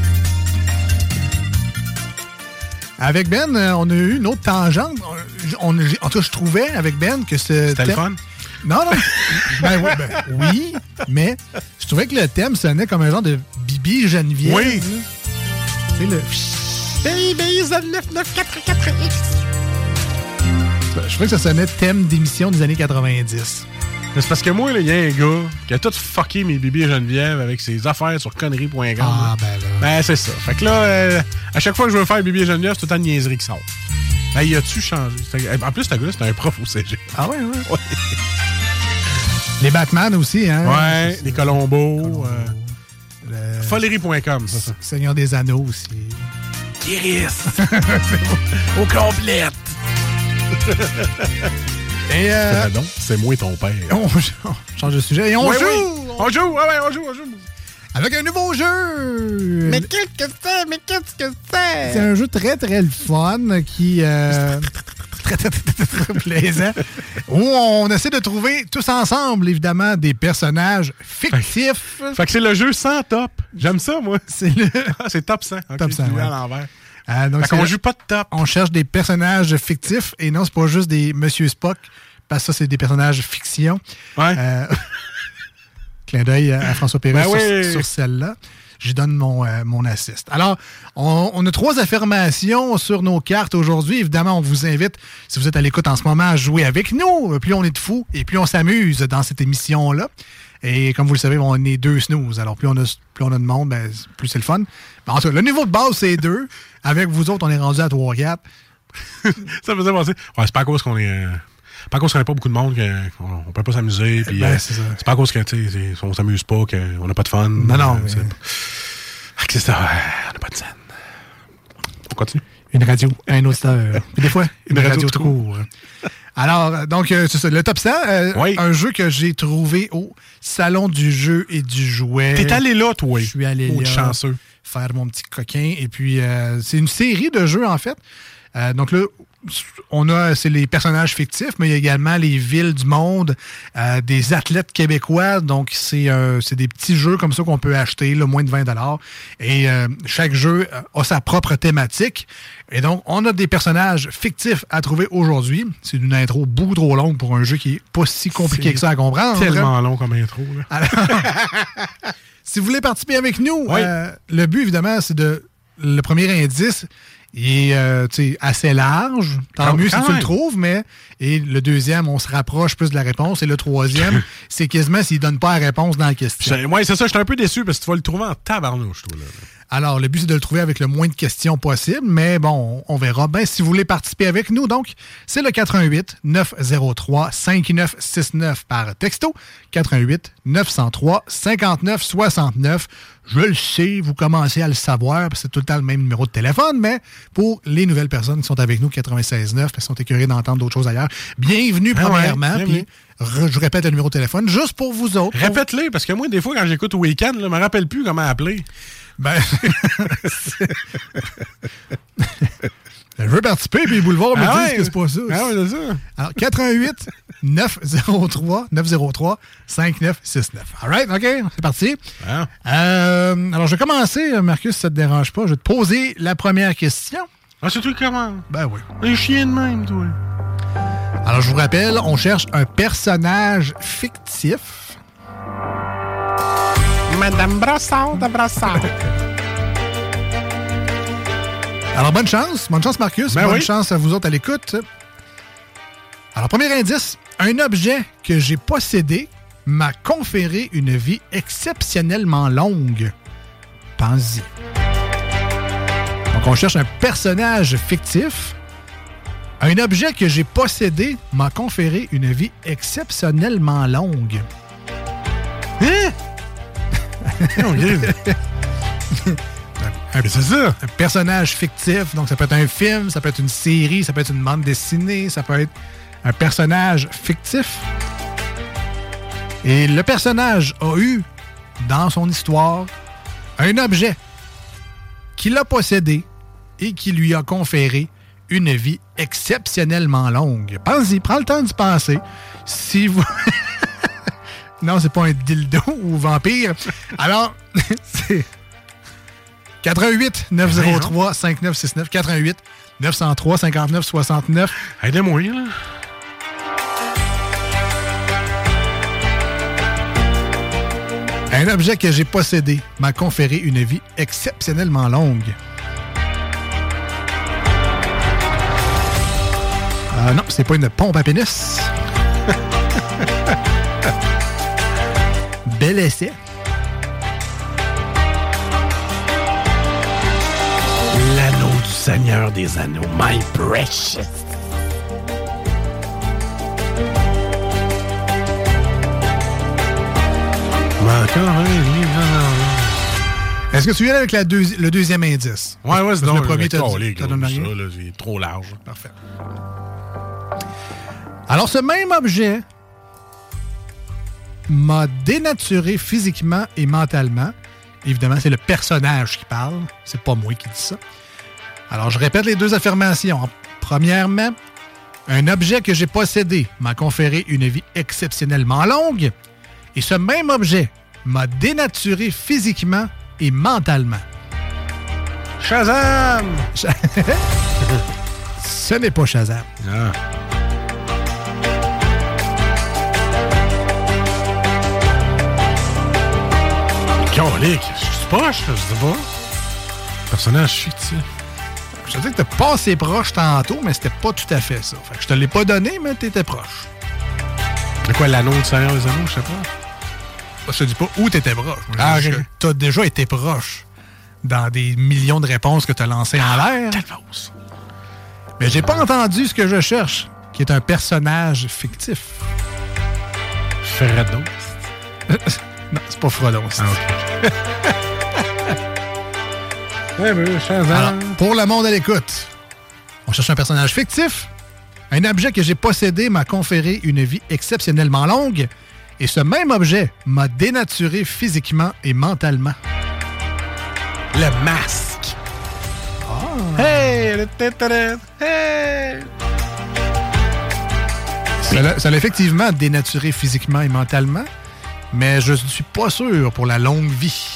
Avec Ben, on a eu une autre tangente. On, on, en tout cas, je trouvais avec Ben que ce C'était thème... le fun? Non, non. ben, oui, ben, oui, mais je trouvais que le thème sonnait comme un genre de Bibi Geneviève. Oui. C'est le... Baby Z neuf neuf quatre quatre X. Je trouvais que ça sonnait thème d'émission des années quatre-vingt-dix. Mais c'est parce que moi, il y a un gars qui a tout fucké mes bébés Geneviève avec ses affaires sur conneries point com. Ah, ben là. Ben, c'est ça. Fait que là, euh, à chaque fois que je veux faire bébé Geneviève, c'est tout le temps de niaiserie qui sort. Ben, il a-tu changé? En plus, ce gars-là, c'était un prof au C G. Ah ouais, ouais. ouais. Les Batman aussi, hein? Ouais, les Colombos. Colombo, euh, le... Folerie point com, c'est ça. Seigneur des Anneaux aussi. Kiris. Au complète. Et euh... C'est donc, c'est moi et ton père. On, on change de sujet et on ouais, joue! Oui. On joue, ouais, ouais, on joue, on joue. Avec un nouveau jeu! Mais qu'est-ce que c'est? Mais qu'est-ce que c'est? C'est un jeu très, très le fun qui... Euh... très, très, très, très plaisant. Où on essaie de trouver tous ensemble, évidemment, des personnages fictifs. Fait, fait que c'est le jeu sans top. J'aime ça, moi. C'est le... ah, c'est top cent. Okay, top cent, ouais. À l'envers. Euh, donc fait qu'on joue pas de top. On cherche des personnages fictifs et non, c'est pas juste des Monsieur Spock, parce que ça, c'est des personnages fiction. Ouais. Euh... Clin d'œil à François Pérez ben sur, oui. sur celle-là. J'y donne mon, euh, mon assist. Alors, on, on a trois affirmations sur nos cartes aujourd'hui. Évidemment, on vous invite, si vous êtes à l'écoute en ce moment, à jouer avec nous. Plus on est de fous et plus on s'amuse dans cette émission-là. Et comme vous le savez, on est deux snooze. Alors, plus on a, plus on a de monde, ben, plus c'est le fun. Ben, en tout cas, le niveau de base, c'est deux. Avec vous autres, on est rendu à trois quatre. Ça me faisait penser. Ouais, c'est pas à cause qu'on est. Euh, pas à cause qu'on n'a pas beaucoup de monde qu'on on peut pas s'amuser. Puis, ben, euh, c'est, c'est pas à cause que, tu sais, on s'amuse pas, qu'on n'a pas de fun. Non, non. Euh, mais... c'est... c'est ça, on n'a pas de scène. On continue. Une radio, un auditeur. Puis des fois, une, une radio, radio tout court. Alors, donc, euh, c'est ça, le top cent, euh, oui. Un jeu que j'ai trouvé au Salon du jeu et du jouet. T'es allé là, toi? Je suis allé oh, là. Chanceux. Faire mon petit coquin. Et puis, euh, c'est une série de jeux, en fait. Euh, donc là, on a, c'est les personnages fictifs, mais il y a également les villes du monde, euh, des athlètes québécois. Donc, c'est, euh, c'est des petits jeux comme ça qu'on peut acheter, là, moins de vingt dollars. Et euh, chaque jeu a sa propre thématique. Et donc, on a des personnages fictifs à trouver aujourd'hui. C'est une intro beaucoup trop longue pour un jeu qui est pas si compliqué c'est que ça à comprendre. Tellement long comme intro. Là. Alors, si vous voulez participer avec nous, oui. euh, le but, évidemment, c'est de... Le premier indice... Il est euh, assez large. Tant quand, mieux quand si tu même. le trouves, mais... Et le deuxième, on se rapproche plus de la réponse. Et le troisième, c'est quasiment s'il ne donne pas la réponse dans la question. Oui, c'est ça. Je suis un peu déçu parce que tu vas le trouver en tabarnouche, toi, là. Alors, le but, c'est de le trouver avec le moins de questions possible, mais bon, on verra. Ben, si vous voulez participer avec nous, donc, c'est le quatre un huit neuf zéro trois cinq neuf six neuf par texto. quatre un huit neuf zéro trois cinq neuf six neuf. Je le sais, vous commencez à le savoir, parce que c'est tout le temps le même numéro de téléphone, mais pour les nouvelles personnes qui sont avec nous, quatre-vingt-seize neuf, parce qu'ils sont écœurés d'entendre d'autres choses ailleurs, bienvenue ah premièrement, ouais, puis je répète le numéro de téléphone, juste pour vous autres. Répète-les, parce que moi, des fois, quand j'écoute au week-end, je me rappelle plus comment appeler. Ben, je veux participer, puis Boulevard me ah disent ouais. que c'est pas ça. Ah ouais, c'est ça. Alors, quatre un huit neuf zéro trois neuf zéro trois cinq neuf six neuf. All right, OK, c'est parti. Ah. Euh, alors, je vais commencer, Marcus, si ça te dérange pas. Je vais te poser la première question. Ah, c'est toi qui commence? Ben oui. Un chien de même, toi. Alors, je vous rappelle, on cherche un personnage fictif. Madame Brassard de Brassard. Alors, bonne chance. Bonne chance, Marcus. Ben bonne oui. chance à vous autres à l'écoute. Alors, premier indice. Un objet que j'ai possédé m'a conféré une vie exceptionnellement longue. Pense-y. Donc, on cherche un personnage fictif. Un objet que j'ai possédé m'a conféré une vie exceptionnellement longue. Hein? Un, c'est ça. Un personnage fictif. Donc, ça peut être un film, ça peut être une série, ça peut être une bande dessinée, ça peut être un personnage fictif. Et le personnage a eu, dans son histoire, un objet qu'il a possédé et qui lui a conféré une vie exceptionnellement longue. Pensez-y, prends le temps d'y penser. Si vous... non, c'est pas un dildo ou vampire. Alors, c'est... quatre-vingt-huit neuf zéro trois cinquante-neuf soixante-neuf. quatre-vingt-huit neuf zéro trois cinquante-neuf soixante-neuf. Aidez-moi, là. Un objet que j'ai possédé m'a conféré une vie exceptionnellement longue. Euh, non, c'est pas une pompe à pénis. Bel essai. L'anneau du Seigneur des Anneaux, my precious. Est-ce que tu viens avec la deux, le deuxième indice? Ouais, ouais, c'est donc le premier. t'as dit, t'as donné rien? ça, là, c'est trop large. Parfait. Alors, ce même objet m'a dénaturé physiquement et mentalement. Évidemment, c'est le personnage qui parle. C'est pas moi qui dis ça. Alors, je répète les deux affirmations. Premièrement, un objet que j'ai possédé m'a conféré une vie exceptionnellement longue. Et ce même objet m'a dénaturé physiquement et mentalement. Shazam! Ce n'est pas Shazam. Ah. Colique, je suis poche, je sais pas. Personnage fictif. Je te dis que t'es pas assez proche tantôt, mais c'était pas tout à fait ça. Fait que je te l'ai pas donné, mais t'étais proche. C'est quoi l'anneau du Seigneur des Anneaux, je sais pas? Je te dis pas où t'étais proche. Ah, ok. T'as déjà été proche dans des millions de réponses que t'as lancées en l'air. Calvose. Mais j'ai pas entendu ce que je cherche, qui est un personnage fictif. Fredon. Non, c'est pas Frodon. Ah, ok. Ouais, ben, Shazam. Alors, pour le monde à l'écoute, on cherche un personnage fictif. Un objet que j'ai possédé m'a conféré une vie exceptionnellement longue. Et ce même objet m'a dénaturé physiquement et mentalement. Le masque. Oh. Hey! Le tétéré! Hey! Ça l'a, ça l'a effectivement dénaturé physiquement et mentalement, mais je ne suis pas sûr pour la longue vie.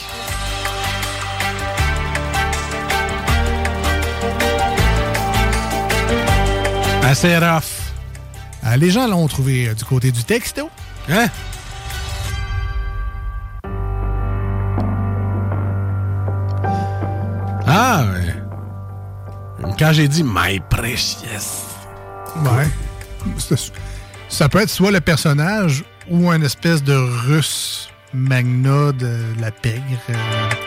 Assez rough. Euh, les gens l'ont trouvé euh, du côté du texto. Hein? Ah, ouais. Quand j'ai dit My Precious. Ouais. C'est, ça peut être soit le personnage ou un espèce de russe magna de la pègre. Euh...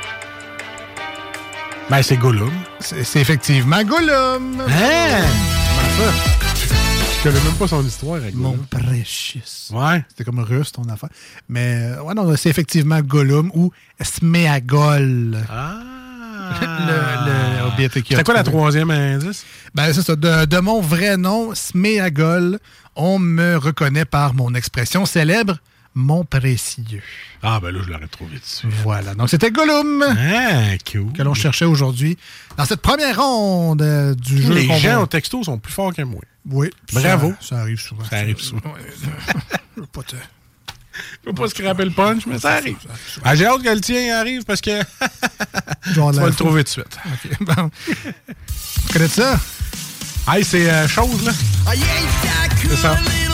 Ben, c'est Gollum. C'est, c'est effectivement Gollum. Hein? Comment ça? Je connais même pas son histoire avec Mon Gollum. precious. Ouais. C'était comme russe, ton affaire. Mais, ouais, non, c'est effectivement Gollum ou Sméagol. Ah! le, le Hobbit qui a C'était quoi la trouvé. troisième indice? Ben, c'est ça. De, de mon vrai nom, Sméagol, on me reconnaît par mon expression célèbre, mon précieux. Ah, ben là, je l'aurais trouvé dessus. Voilà. Donc, c'était Gollum. Ah, cool. Que l'on cherchait aujourd'hui dans cette première ronde euh, du jeu. Les qu'on gens va... au texto sont plus forts que moi. Oui. Bravo. Ça, ça arrive souvent. Ça arrive souvent. Je veux pas te... Je veux pas scraper le punch, mais ça arrive. Ah, j'ai hâte que le tien arrive parce que tu vas le trouver tout de suite. OK, bon. Tu connais ça? Hey, c'est euh, chose, là. C'est ça.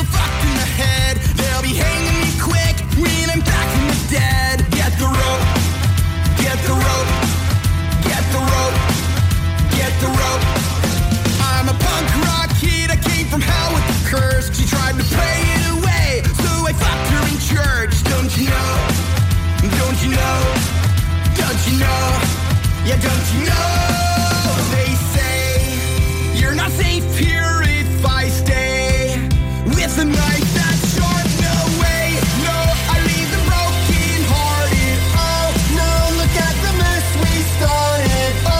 I'm a punk rock kid, I came from hell with the curse. She tried to pray it away, so I fucked her in church. Don't you know? Don't you know? Don't you know? Yeah, don't you know? They say you're not safe here if I stay with a knife that's sharp. No way, no, I leave them broken hearted. Oh no, look at the mess we started.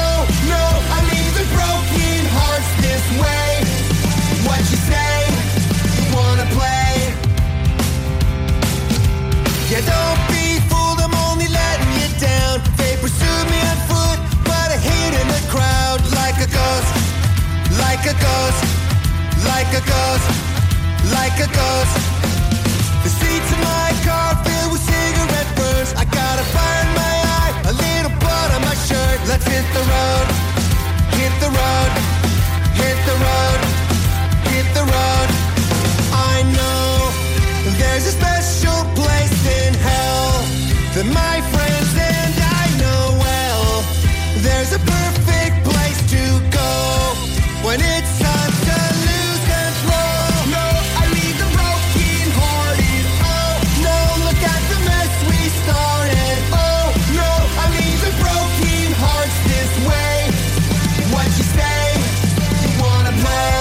friends and I know well there's a perfect place to go when it's time to lose control. No, I leave the broken hearted. Oh no, look at the mess we started. Oh no, I leave the broken hearts this way. What you say? You wanna play?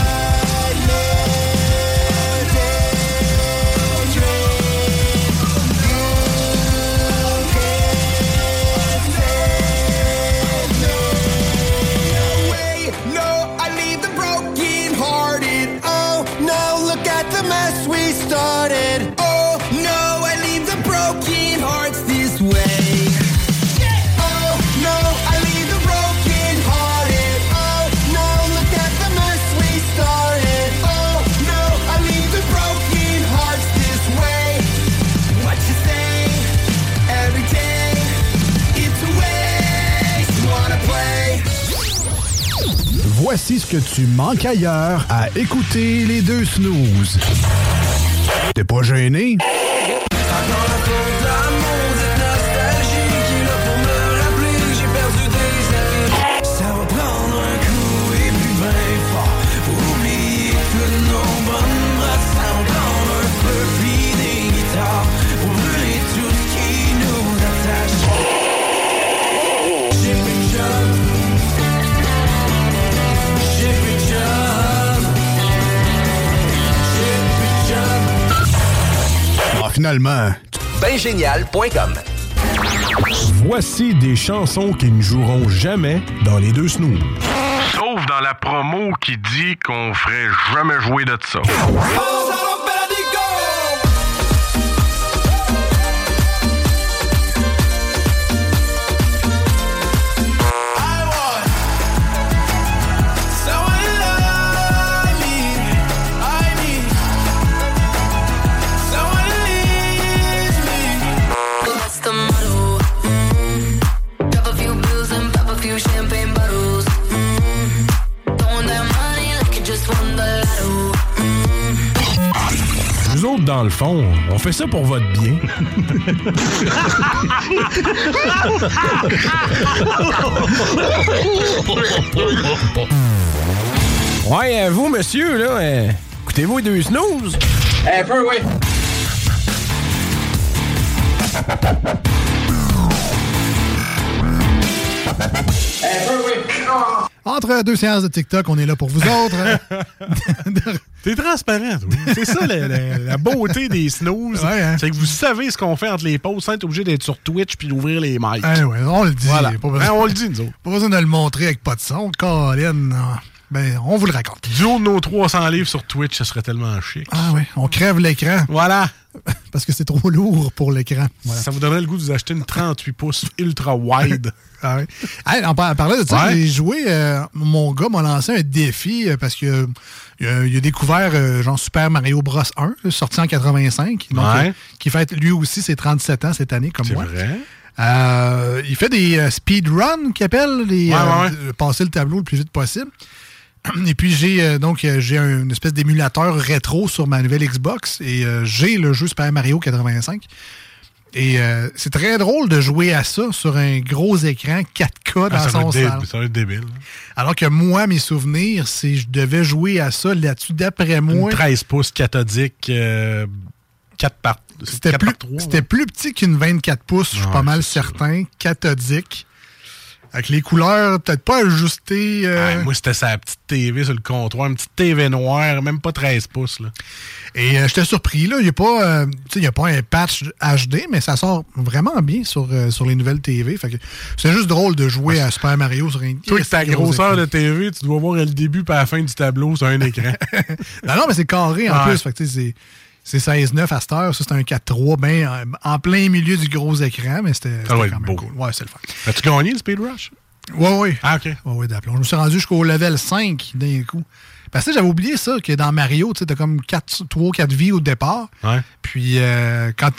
We started. Oh no, I leave the broken hearts this way. Oh no, I leave the broken hearted. Oh no, look at the mess we started. Oh no, I leave the broken hearts this way. What you say? Every day, it's a waste. You wanna play? Voici ce que tu manques ailleurs à écouter les deux snooze. T'es pas gêné? Ça va prendre un coup et puis ben fort pour oublier toutes nos bonnes brasses. Ça va prendre un peu puis des guitares pour brûler tout ce qui nous attache. J'ai plus de job. J'ai plus de job. J'ai plus de job. Ah, finalement. ben génial point com. Voici des chansons qui ne joueront jamais dans les deux snooze. Sauf dans la promo qui dit qu'on ferait jamais jouer de ça. Nous autres, dans le fond, on fait ça pour votre bien. Ouais, euh, vous, monsieur, là, euh, écoutez-vous les deux snooze? Un peu, oui. Un peu, oui. Entre deux séances de TikTok, on est là pour vous autres. T'es transparent, oui. C'est ça la, la, la beauté des snooze. Ouais, hein? C'est que vous savez ce qu'on fait entre les pauses sans être obligé d'être sur Twitch puis d'ouvrir les mics. Ah ouais, on le dit. Voilà. Pas besoin, hein, on le dit, nous autres. Pas besoin de le montrer avec pas de son. Colin, ben, on vous le raconte. Du haut de nos trois cents livres sur Twitch, ça serait tellement chic. Ah oui, on crève l'écran. Voilà. Parce que c'est trop lourd pour l'écran. Voilà. Ça vous donnerait le goût de vous acheter une trente-huit pouces ultra wide. Ah oui. Hey, en par- parlant de ça, Ouais. j'ai joué. Euh, mon gars m'a lancé un défi euh, parce que euh, il a, il a découvert euh, genre Super Mario Bros un, là, sorti en quatre-vingt-cinq. Donc, Ouais. euh, qui fête lui aussi ses trente-sept ans cette année, comme C'est moi. vrai. Euh, il fait des euh, speedruns, qu'il appelle, les, Ouais, euh, ouais, ouais. de passer le tableau le plus vite possible. Et puis j'ai euh, donc euh, j'ai un- une espèce d'émulateur rétro sur ma nouvelle Xbox et euh, j'ai le jeu Super Mario quatre-vingt-cinq. Et euh, c'est très drôle de jouer à ça sur un gros écran quatre K dans Ah, ça, va son être dé- salon. ça va être débile. Alors que moi, mes souvenirs, c'est je devais jouer à ça là-dessus. D'après moi, Une treize pouces cathodique, euh, quatre par c'était quatre plus, par trois, c'était ouais. plus petit qu'une vingt-quatre pouces, je suis Ouais, pas mal c'est ça. certain, cathodique. Avec les couleurs peut-être pas ajustées. euh, Ah, moi, c'était sa petite T V sur le comptoir, une petite T V noire, même pas treize pouces. Là. Et euh, j'étais surpris, là. Il n'y a, pas, euh, tu sais, il y a pas un patch H D, mais ça sort vraiment bien sur, euh, sur les nouvelles T V. Fait que c'est juste drôle de jouer à Super Mario sur un Toi, avec ta gros grosseur écran. de T V, tu dois voir le début et la fin du tableau sur un écran. Non, non, mais c'est carré en Ouais. plus. Fait que, tu sais, c'est. C'est seize neuf à cette heure. Ça, c'est un quatre trois, ben, en, en plein milieu du gros écran, mais c'était Ça doit c'était être quand même beau. cool. Ouais, c'est le fun. As-tu gagné le Speed Rush? Oui, oui. Ah, OK. Ouais, ouais, d'aplomb. Je me suis rendu jusqu'au level cinq d'un coup. Parce que j'avais oublié ça, que dans Mario, tu sais, t'as comme trois ou quatre vies au départ. Ouais. Puis, euh, quand tu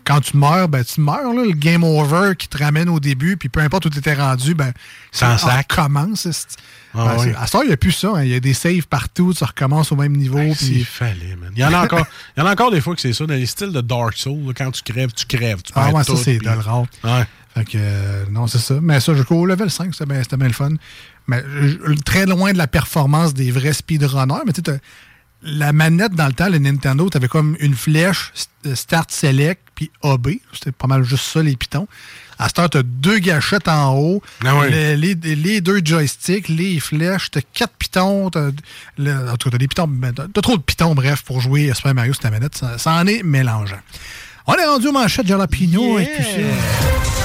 quand tu meurs, ben tu meurs, là, le game over qui te ramène au début, puis peu importe où tu étais rendu, ben ça commence. Ah, ben, oui. À ce temps, il n'y a plus ça. Hein. Il y a des saves partout, tu recommences au même niveau. Ben, puis... C'est fallait, man. Il y en a encore, il y en a encore des fois que c'est ça, dans les styles de Dark Souls, là, quand tu crèves, tu crèves. Tu ah ouais, tout, ça, c'est puis... de le rare. Ouais. Fait que, euh, non, c'est ça. Mais ça, jusqu'au level cinq, c'était bien, c'était bien le fun. Mais je, très loin de la performance des vrais speedrunners, mais tu sais, la manette dans le temps, le Nintendo, tu avais comme une flèche, Start Select, puis A B. C'était pas mal juste ça, les pitons. À ce temps, tu as deux gâchettes en haut, ah oui. les, les, les deux joysticks, les flèches, tu as quatre pitons. T'as, le, en tout cas, tu as des pitons. Tu as trop de pitons, bref, pour jouer à Super Mario sur ta manette. Ça, ça en est mélangeant. On est rendu aux manchettes Jalapino yeah. avec tout ça.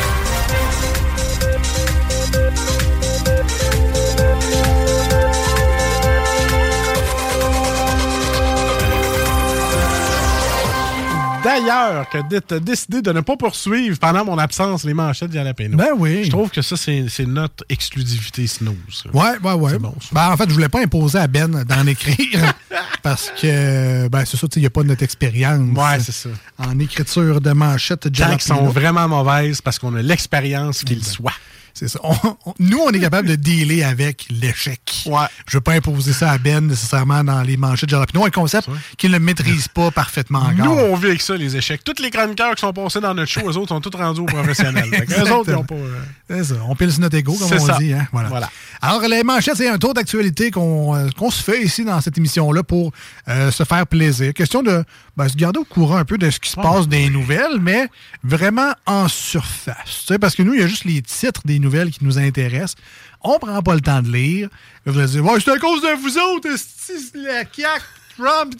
D'ailleurs, que tu as décidé de ne pas poursuivre pendant mon absence les manchettes Jalapeno. Ben oui. Je trouve que ça, c'est, c'est notre exclusivité snooze. Ouais, ouais, ouais. Bon, ben, en fait, je voulais pas imposer à Ben d'en écrire parce que, ben, c'est ça, il n'y a pas de notre expérience. Ouais, c'est ça. En écriture de manchettes Jalapeno. Qui sont vraiment mauvaises parce qu'on a l'expérience qu'il ben. soit. C'est ça. On, on, nous, on est capable de dealer avec l'échec. Ouais. Je ne veux pas imposer ça à Ben nécessairement dans les manchettes Jalapeno, un concept qu'il ne maîtrise pas parfaitement encore. Nous, on vit avec ça, les échecs. Tous les chroniqueurs qui sont passés dans notre show, eux autres sont tous rendus aux professionnels. Eux autres, ils n'ont pas... Euh... C'est ça. On pile sur notre ego, comme c'est on ça. dit. Hein? Voilà. voilà. Alors, les manchettes, c'est un tour d'actualité qu'on, euh, qu'on se fait ici dans cette émission-là pour euh, se faire plaisir. Question de ben, se garder au courant un peu de ce qui se oh, passe des nouvelles, mais vraiment en surface. Tu sais, parce que nous, il y a juste les titres des nouvelles qui nous intéressent. On prend pas le temps de lire. Vous allez dire, ouais, c'est à cause de vous autres, c'est la C A Q, Trump.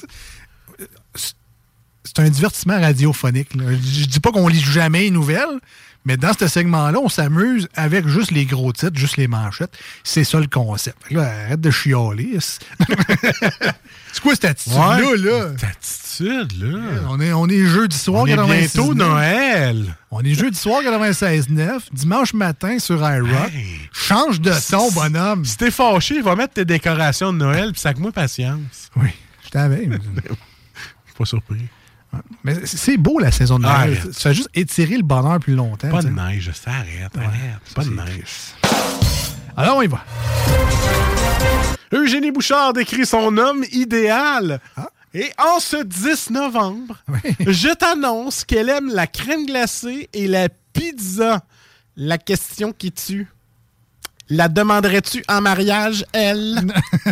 C'est un divertissement radiophonique. Là. Je dis pas qu'on lit jamais les nouvelles, mais dans ce segment-là, on s'amuse avec juste les gros titres, juste les manchettes. C'est ça le concept. Là, arrête de chialer. C'est quoi cette attitude-là? Ouais, là? Cette attitude-là? On est, on est jeudi soir. On est bientôt Noël. On est jeudi soir quatre-vingt-seize neuf, dimanche matin sur iRock. Hey. Change de ton, bonhomme. Si t'es fâché, va mettre tes décorations de Noël puis sac-moi patience. Oui, je t'avais. Je suis pas surpris. Mais c'est beau la saison de Noël. Arrête. Ça fait juste étirer le bonheur plus longtemps. Pas t'sais. de neige, ça arrête, ouais, arrête. Pas de neige. Alors on y va. Eugénie Bouchard décrit son homme idéal. Ah. Et en ce dix novembre, oui. je t'annonce qu'elle aime la crème glacée et la pizza. La question qui tue. La demanderais-tu en mariage, elle?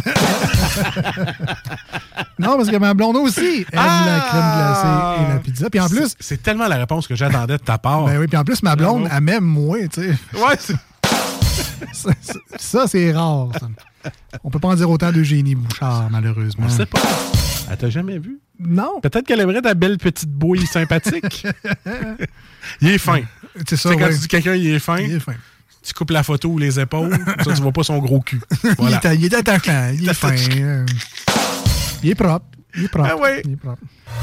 Non, parce que ma blonde aussi aime ah! la crème glacée et la pizza. Puis en plus... C'est, c'est tellement la réponse que j'attendais de ta part. Ben oui, puis en plus, ma blonde, Bravo. elle m'aime moi, tu sais. Ouais, c'est... ça, ça, c'est rare, ça. On peut pas en dire autant d'Eugénie Bouchard, malheureusement. On sait pas. Elle t'a jamais vu? Non. Peut-être qu'elle aimerait ta belle petite bouille sympathique. Il est fin. C'est ça, c'est ouais. quand tu dis quelqu'un, il est fin. Il est fin. Tu coupes la photo ou les épaules, ça, tu vois pas son gros cul. Voilà. il, est, il est attachant, il est fin. Euh, il est propre. Il est propre. Ah oui. Il est propre.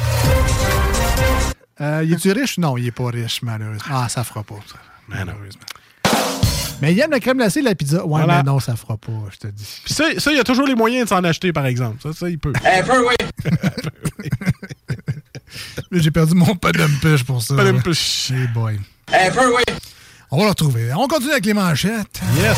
Euh, il est-tu riche? Non, il est pas riche, malheureusement. Ah, ça fera pas, ça. Malheureusement. Mais il aime la crème glacée et la pizza. Ouais, voilà. Mais non, ça fera pas, je te dis. Puis ça, ça, il y a toujours les moyens de s'en acheter, par exemple. Ça, ça il peut. Un peu, oui. J'ai perdu mon pas d'umpush pour ça. Pas d'umpush. Hey boy. Un peu, oui. On va le retrouver. On continue avec les manchettes. Yes.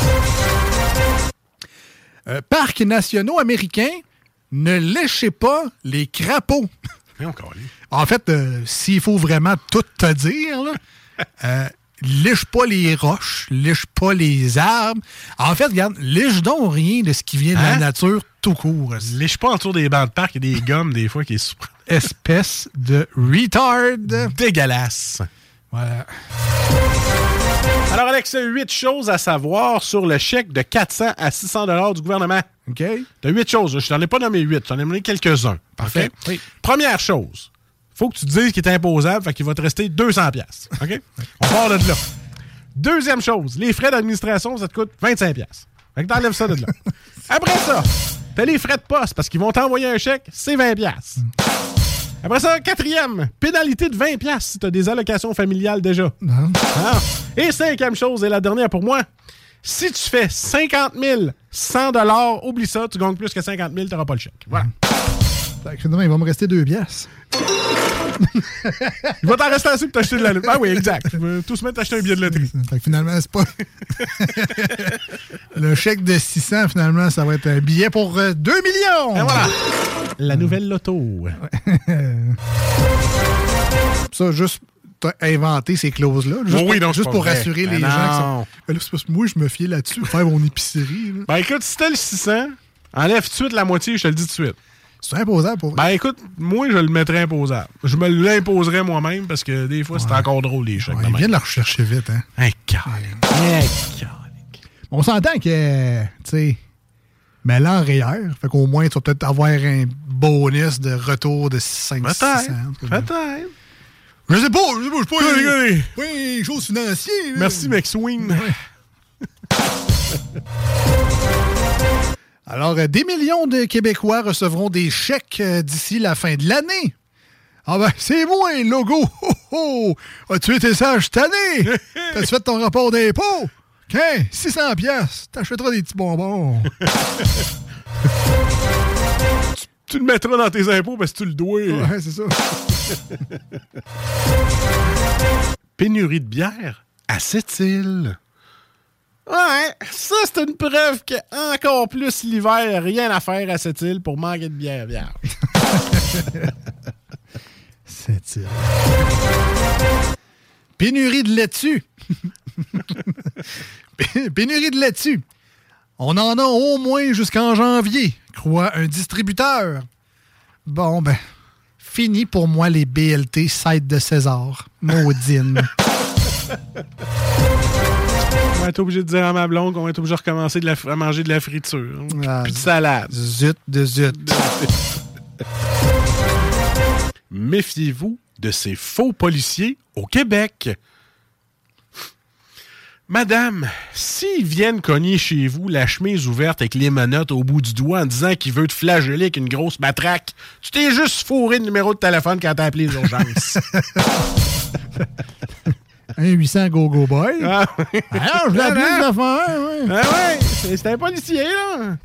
Euh, parcs nationaux américains, ne léchez pas les crapauds. En fait, euh, s'il faut vraiment tout te dire, là, euh, liche pas les roches, liche pas les arbres. En fait, regarde, liche donc rien de ce qui vient de hein? la nature tout court. Liche pas autour des bancs de parc, il y a des gommes des fois qui est super. Espèce de retard. Dégueulasse. Voilà. Alors, Alex, huit choses à savoir sur le chèque de quatre cents à six cents dollars du gouvernement. OK. T'as huit choses. Je t'en ai pas nommé huit. Je t'en ai nommé quelques-uns. Parfait. Okay. Oui. Première chose. Faut que tu te dises qu'il est imposable, fait qu'il va te rester deux cents dollars. OK? On part de là. Deuxième chose. Les frais d'administration, ça te coûte vingt-cinq dollars. Fait que t'enlèves ça de là. Après ça, t'as les frais de poste parce qu'ils vont t'envoyer un chèque, c'est vingt dollars. Après ça, quatrième, pénalité de vingt dollars si tu as des allocations familiales déjà. Non. Ah. Et cinquième chose, et la dernière pour moi, si tu fais cinquante mille cent dollars, oublie ça, tu gagnes plus que cinquante mille, tu n'auras pas le chèque. Voilà. Fait que finalement, il va me rester deux piastres. Il va t'en rester assez pour t'acheter de la loterie. Ah oui, exact. Il va tout se mettre à acheter un billet de loterie. Fait que finalement, c'est pas... Le chèque de six cents, finalement, ça va être un billet pour euh, deux millions! Et voilà! La nouvelle loto. Ça, juste... T'as inventé ces clauses-là. Juste, oh oui, pour, non, juste pour vrai. rassurer Ben les non. gens. Qui sont... Ben là, c'est parce que moi, je me fiais là-dessus pour faire mon épicerie. Là. Ben écoute, si t'as le six cents, enlève tout de suite la moitié, je te le dis tout de suite. C'est imposable pour Ben écoute, moi, je le mettrais imposable. Je me l'imposerais moi-même parce que des fois, ouais. c'est encore drôle, les chèques. Ouais, ils viennent la rechercher vite, hein. Un calique. On s'entend que, tu sais, mais là, en réel, fait qu'au moins, tu vas peut-être avoir un bonus de retour de cinq cents. Peut-être. Peut-être. Je sais pas, je sais pas, je sais pas. Regardez. Oui, les choses financières. Merci, McSwing. Ouais. Alors, euh, des millions de Québécois recevront des chèques euh, d'ici la fin de l'année. Ah ben, c'est moi, le logo. Oh, oh. As-tu été sage cette année? T'as-tu fait ton rapport d'impôt? Tiens, six cents piastres. T'achèteras des petits bonbons. tu, tu le mettras dans tes impôts parce que tu le dois. Ouais, c'est ça. Pénurie de bière à Sept-Îles. Ouais, ça, c'est une preuve que encore plus l'hiver, rien à faire à Sept-Îles pour manquer de bière vierge. Sept-Îles. Pénurie de laitue. Pénurie de laitue. On en a au moins jusqu'en janvier, croit un distributeur. Bon, ben, fini pour moi les B L T site de César. Maudine. On va être obligé de dire à ma blonde qu'on va être obligé de recommencer de la, à manger de la friture. Ah, puis de salade. Zut de zut. Méfiez-vous de ces faux policiers au Québec. Madame, s'ils viennent cogner chez vous la chemise ouverte avec les menottes au bout du doigt en disant qu'il veut te flageller avec une grosse matraque, tu t'es juste fourré le numéro de téléphone quand t'as appelé les urgences. un huit cents Go Go Boy. Ah, oui. Ah, je l'ai appelé une affaire, oui. Ah ouais, c'est, c'est un policier, là.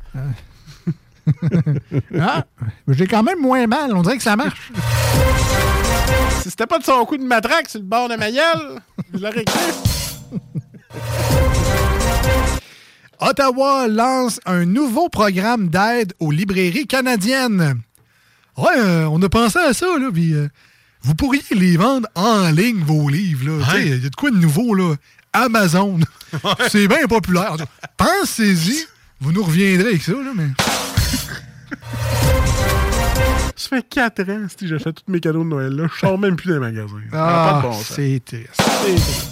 Ah, j'ai quand même moins mal. On dirait que ça marche. Si c'était pas de son coup de matraque sur le bord de ma gueule, je l'aurais cru. Ottawa lance un nouveau programme d'aide aux librairies canadiennes. Ouais, euh, on a pensé à ça, là, puis euh, vous pourriez les vendre en ligne, vos livres, là. Il ouais. y a de quoi de nouveau, là? Amazon. Ouais. C'est bien populaire. Pensez-y, vous nous reviendrez avec ça, là, mais... Ça fait quatre ans que j'achète tous mes cadeaux de Noël, là. Je sors même plus des magasins. Ah, pas de bon c'est triste. C'est triste.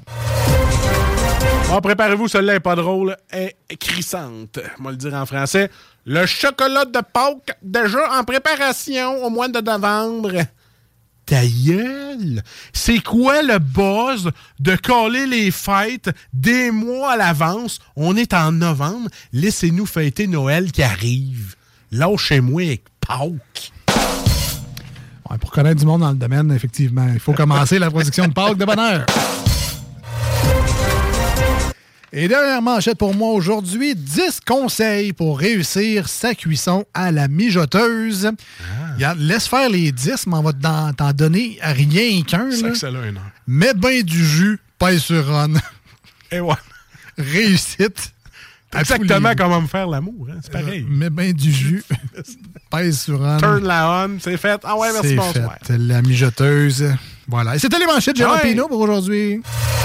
Bon, préparez-vous, celle-là n'est pas drôle, est crissante. On va le dire en français. Le chocolat de Pâques, déjà en préparation au mois de novembre. Ta gueule! C'est quoi le buzz de coller les fêtes des mois à l'avance? On est en novembre. Laissez-nous fêter Noël qui arrive. Lâchez-moi avec Pâques. Ouais, pour connaître du monde dans le domaine, effectivement, il faut commencer la production de Pâques de bonne heure. Et dernière manchette pour moi aujourd'hui, dix conseils pour réussir sa cuisson à la mijoteuse. Ah. Regarde, laisse faire les dix, mais on va t'en, t'en donner rien qu'un. C'est que ça là, une heure. Mets bien du jus, pèse sur on. Et ouais. Réussite. Exactement les... comment me faire l'amour. Hein? C'est pareil. Euh, mets bien du jus, pèse sur on. Turn la on, c'est fait. Ah ouais, merci, c'est bonsoir. Fait, la mijoteuse. Voilà. Et c'était les manchettes de Gérard ouais. Pinault pour aujourd'hui.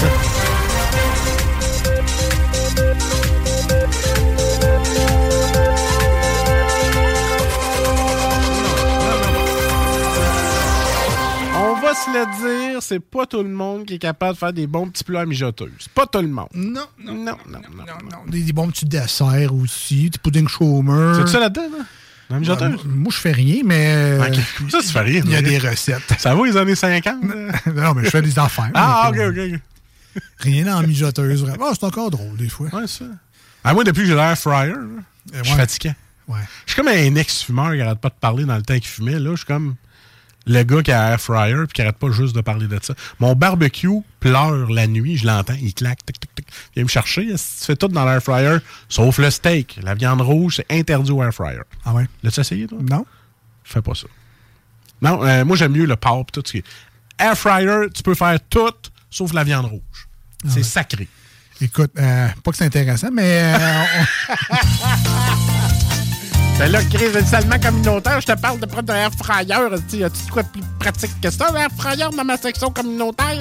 Se le dire, c'est pas tout le monde qui est capable de faire des bons petits plats à mijoteuses. Pas tout le monde. Non, non, non, non. non, non, non, non. Des, des bons petits desserts aussi, des pudding chômeur. C'est ça là-dedans, là? Dans la mijoteuse? Euh, moi, je fais rien, mais... Okay. Ça, tu fais rien. Il y a des recettes. Ça va, les années cinquante? Non, mais je fais des affaires. Ah, OK, OK, OK. Rien dans la mijoteuse, vraiment. Oh, c'est encore drôle, des fois. Ouais, ça. Ah, moi, depuis que j'ai l'air fryer, là, je suis ouais. fatigué. Ouais. Je suis comme un ex-fumeur qui arrête pas de parler dans le temps qu'il fumait. Là, je suis comme... le gars qui a un air fryer puis qui arrête pas juste de parler de ça. Mon barbecue pleure la nuit, je l'entends, il claque, tic, tic, tic. Il vient me chercher, tu fais tout dans l'air fryer, sauf le steak. La viande rouge, c'est interdit au air fryer. Ah ouais? L'as-tu essayé, toi? Non. Fais pas ça. Non, euh, moi, j'aime mieux le porc pis tout ce qui est. Air fryer, tu peux faire tout sauf la viande rouge. Ah c'est ouais. sacré. Écoute, euh, pas que c'est intéressant, mais... Euh, on... Ben là, Chris, seulement communautaire, je te parle de prendre un air fryer. Y a-tu de quoi de plus pratique que ça, un air fryer dans ma section communautaire?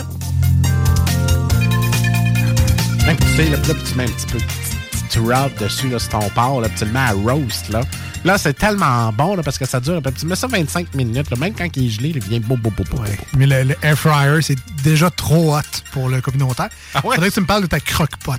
Même tu sais, là, là tu mets un petit peu de petit rub dessus, là, sur ton porc, là, puis tu le mets à roast, là. Là, c'est tellement bon, là, parce que ça dure, puis tu mets ça vingt-cinq minutes, là, même quand il est gelé, il vient beau, beau, beau, beau. Ouais. Mais le, le air fryer, c'est déjà trop hot pour le communautaire. Ah ouais? Faudrait que tu me parles de ta croque-pot.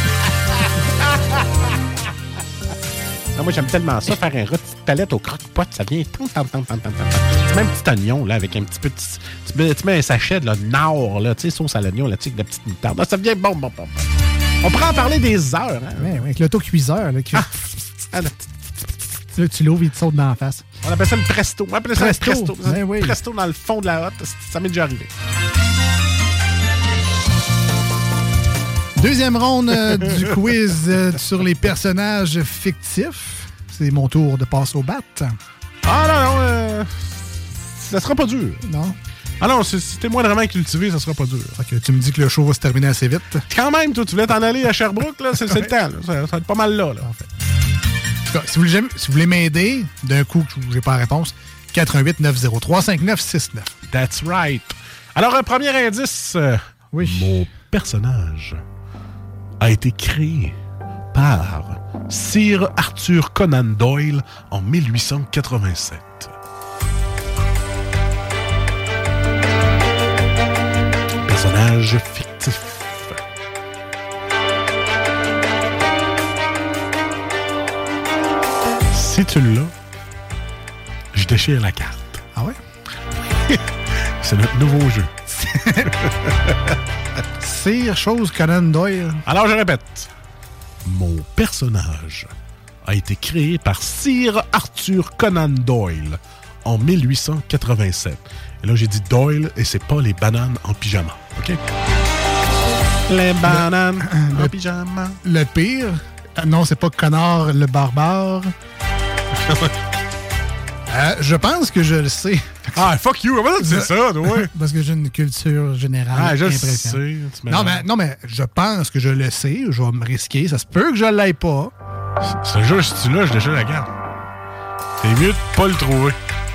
Non, moi, j'aime tellement ça, faire un rôti de palette au croque-pot, ça vient tant, tant, tant, tant, tant, tant. Tu mets un petit oignon, là, avec un petit peu de... Tu mets, tu mets un sachet de là, Nord, là, tu sais, sauce à l'oignon, là, tu sais, avec de la petite moutarde. Là, ça vient bon, bon, bon, bon. On pourrait en parler des heures, hein? Ouais, ouais, avec l'autocuiseur, là, qui... Ah, ah, là, tu, tu l'ouvres et il te saute dans la face. on appelle ça une presto. On appelle ça Presto. un presto. Ben oui. Presto dans le fond de la hotte, ça m'est déjà arrivé. Deuxième ronde euh, du quiz euh, sur les personnages fictifs. C'est mon tour de passer au bat. Ah non, non, euh, ça sera pas dur. Non? Ah non, si, si t'es moindrement cultivé, ça sera pas dur. Okay, tu me dis que le show va se terminer assez vite. Quand même, toi, tu voulais t'en aller à Sherbrooke, là, c'est, c'est le temps. Là. Ça, ça va être pas mal là. là. En fait. En tout cas, si vous voulez, si vous voulez m'aider, d'un coup que j'ai pas la réponse, quatre un huit neuf zéro trois cinq neuf six neuf. That's right. Alors, un premier indice. Euh, oui. Mon personnage a été créé par Sir Arthur Conan Doyle en mille huit cent quatre-vingt-sept. Personnage fictif. Si tu l'as, je déchire la carte. Ah ouais? C'est notre nouveau jeu. Sir chose Conan Doyle. Alors, je répète. Mon personnage a été créé par Sir Arthur Conan Doyle en mille huit cent quatre-vingt-sept. Et là, j'ai dit Doyle et c'est pas les bananes en pyjama. OK? Les bananes le, en le, pyjama. Le pire, non, c'est pas Connor le barbare. euh, je pense que je le sais. Ah, fuck you! Comment tu sais ça, toi? Parce que j'ai une culture générale. Ah, je le impressionnante. sais. Tu non, mais, non, mais je pense que je le sais. Je vais me risquer. Ça se peut que je l'aille pas. Ce jeu, si tu l'as, je déchire la carte. C'est mieux de pas le trouver.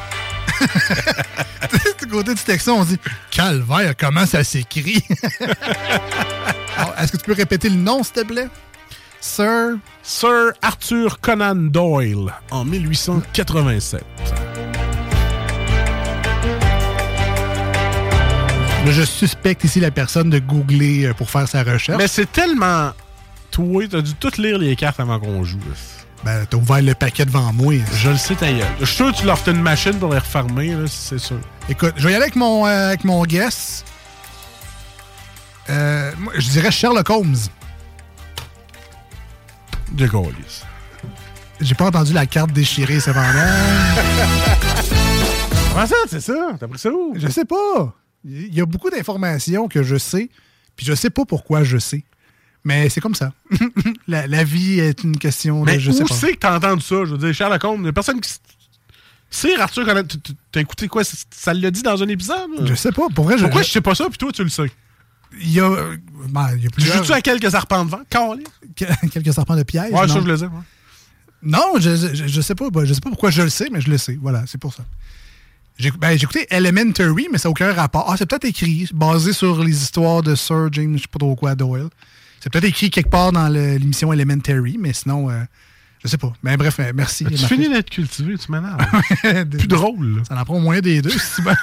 Du côté du texto, on dit « Calvaire, comment ça s'écrit? » Alors, est-ce que tu peux répéter le nom, s'il te plaît? Sir... Sir Arthur Conan Doyle, en mille huit cent quatre-vingt-sept. Là, je suspecte ici la personne de googler pour faire sa recherche. Mais c'est tellement... Toi, t'as dû tout lire les cartes avant qu'on joue. Là. Ben, t'as ouvert le paquet devant moi. Je le sais, ta gueule. Je suis sûr que tu leur fais une machine pour les refermer, là, c'est sûr. Écoute, je vais y aller avec mon, euh, avec mon guess. Euh, moi, je dirais Sherlock Holmes. De Gaulis. J'ai pas entendu la carte déchirée, cependant. Comment ça, c'est ça? T'as pris ça où? Je sais pas. Il y a beaucoup d'informations que je sais, puis je sais pas pourquoi je sais. Mais c'est comme ça. la, la vie est une question de... Mais je sais où pas. c'est que t'as entendu ça? Je veux dire, Sherlock Holmes, il y a personne qui... Sir Arthur, t'as écouté quoi? Ça l'a dit dans un épisode? Je sais pas. Pour vrai, je... Pourquoi je sais pas ça, puis toi, tu le sais? Il y a... Ben, il y a plusieurs... Tu joues-tu à quelques arpents de vent? Calé? Quelques serpents de piège? Ouais, non? ça, je le sais. Ouais. Non, je, je, je sais pas. Je sais pas pourquoi je le sais, mais je le sais. Voilà, c'est pour ça. J'ai, ben, j'ai écouté Elementary, mais ça n'a aucun rapport. Ah, c'est peut-être écrit, basé sur les histoires de Sir James, je sais pas trop quoi, Doyle. C'est peut-être écrit quelque part dans le, l'émission Elementary, mais sinon, euh, je sais pas. Mais bref, merci. Tu finis d'être cultivé, tu m'énerves. Plus drôle. Là. Ça en prend au moins des deux, c'est bon.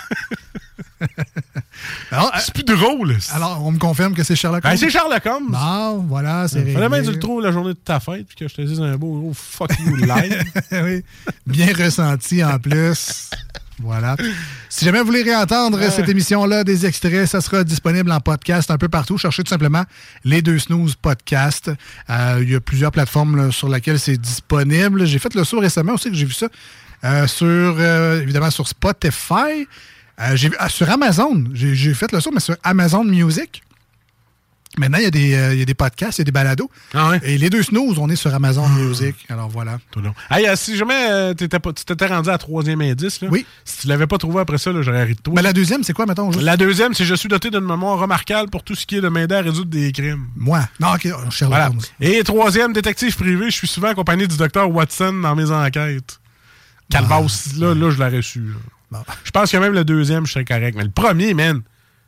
Alors, c'est plus drôle. C'est... Alors, on me confirme que c'est Sherlock Holmes. Ben, c'est Sherlock Holmes. Non, voilà, c'est réglé. Fallait bien que tu le trouves la journée de ta fête puis que je te dise un beau gros fuck you live. Oui, bien ressenti en plus. Voilà. Si jamais vous voulez réentendre ouais. cette émission-là, des extraits, ça sera disponible en podcast un peu partout. Cherchez tout simplement Les Deux Snooze Podcast. Euh, il y a plusieurs plateformes là, sur lesquelles c'est disponible. J'ai fait le saut récemment aussi que j'ai vu ça. Euh, sur, euh, évidemment, sur Spotify. Euh, j'ai vu, ah, sur Amazon. J'ai, j'ai fait le saut, mais sur Amazon Music. Maintenant, il y, a des, euh, il y a des podcasts, il y a des balados. Ah ouais? Et les deux snooze, on est sur Amazon Music. Alors voilà. Tout long. Hey, euh, si jamais euh, t'étais pas, tu t'étais rendu à la troisième indice, là, oui. Si tu l'avais pas trouvé après ça, là, j'aurais ri de toi. Mais la deuxième, c'est quoi, mettons? Juste? La deuxième, c'est « Je suis doté d'une mémoire remarquable pour tout ce qui est de m'aider à résoudre des crimes. » Moi? Non, OK, Sherlock voilà. Holmes. Et troisième, détective privé, je suis souvent accompagné du docteur Watson dans mes enquêtes. Calvas, ah, là, là, je l'aurais su. Bon. Je pense que même le deuxième, je serais correct. Mais le premier, man,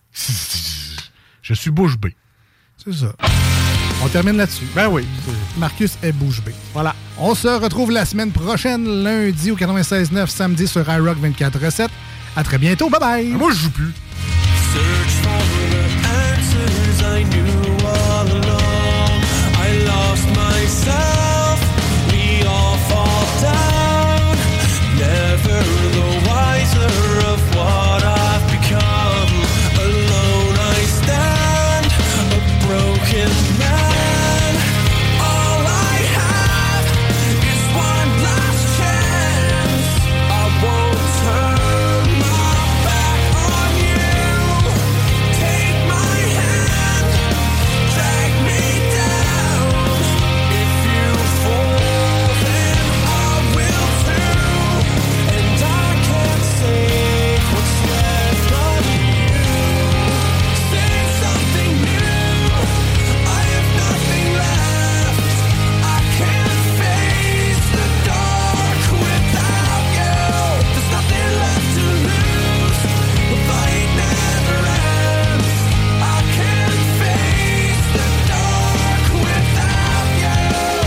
je suis bouche bée. C'est ça. On termine là-dessus. Ben oui. Marcus est bouche bée. Voilà. On se retrouve la semaine prochaine, lundi au quatre-vingt-seize neuf, samedi sur iRock vingt-quatre sept. À très bientôt. Bye-bye. Moi, je joue plus. Search for the answers I knew all along. I lost myself. We all fall down. Never the wiser of what I've become. Alone I stand, a broken man. All I have is one last chance. I won't turn my back on you. Take my hand, drag me down. If you fall, then I will too. And I can't save what's left of you. Say something new. I have nothing left. I can't face the dark without you. There's nothing left to lose. The fight never ends. I can't face the dark without you.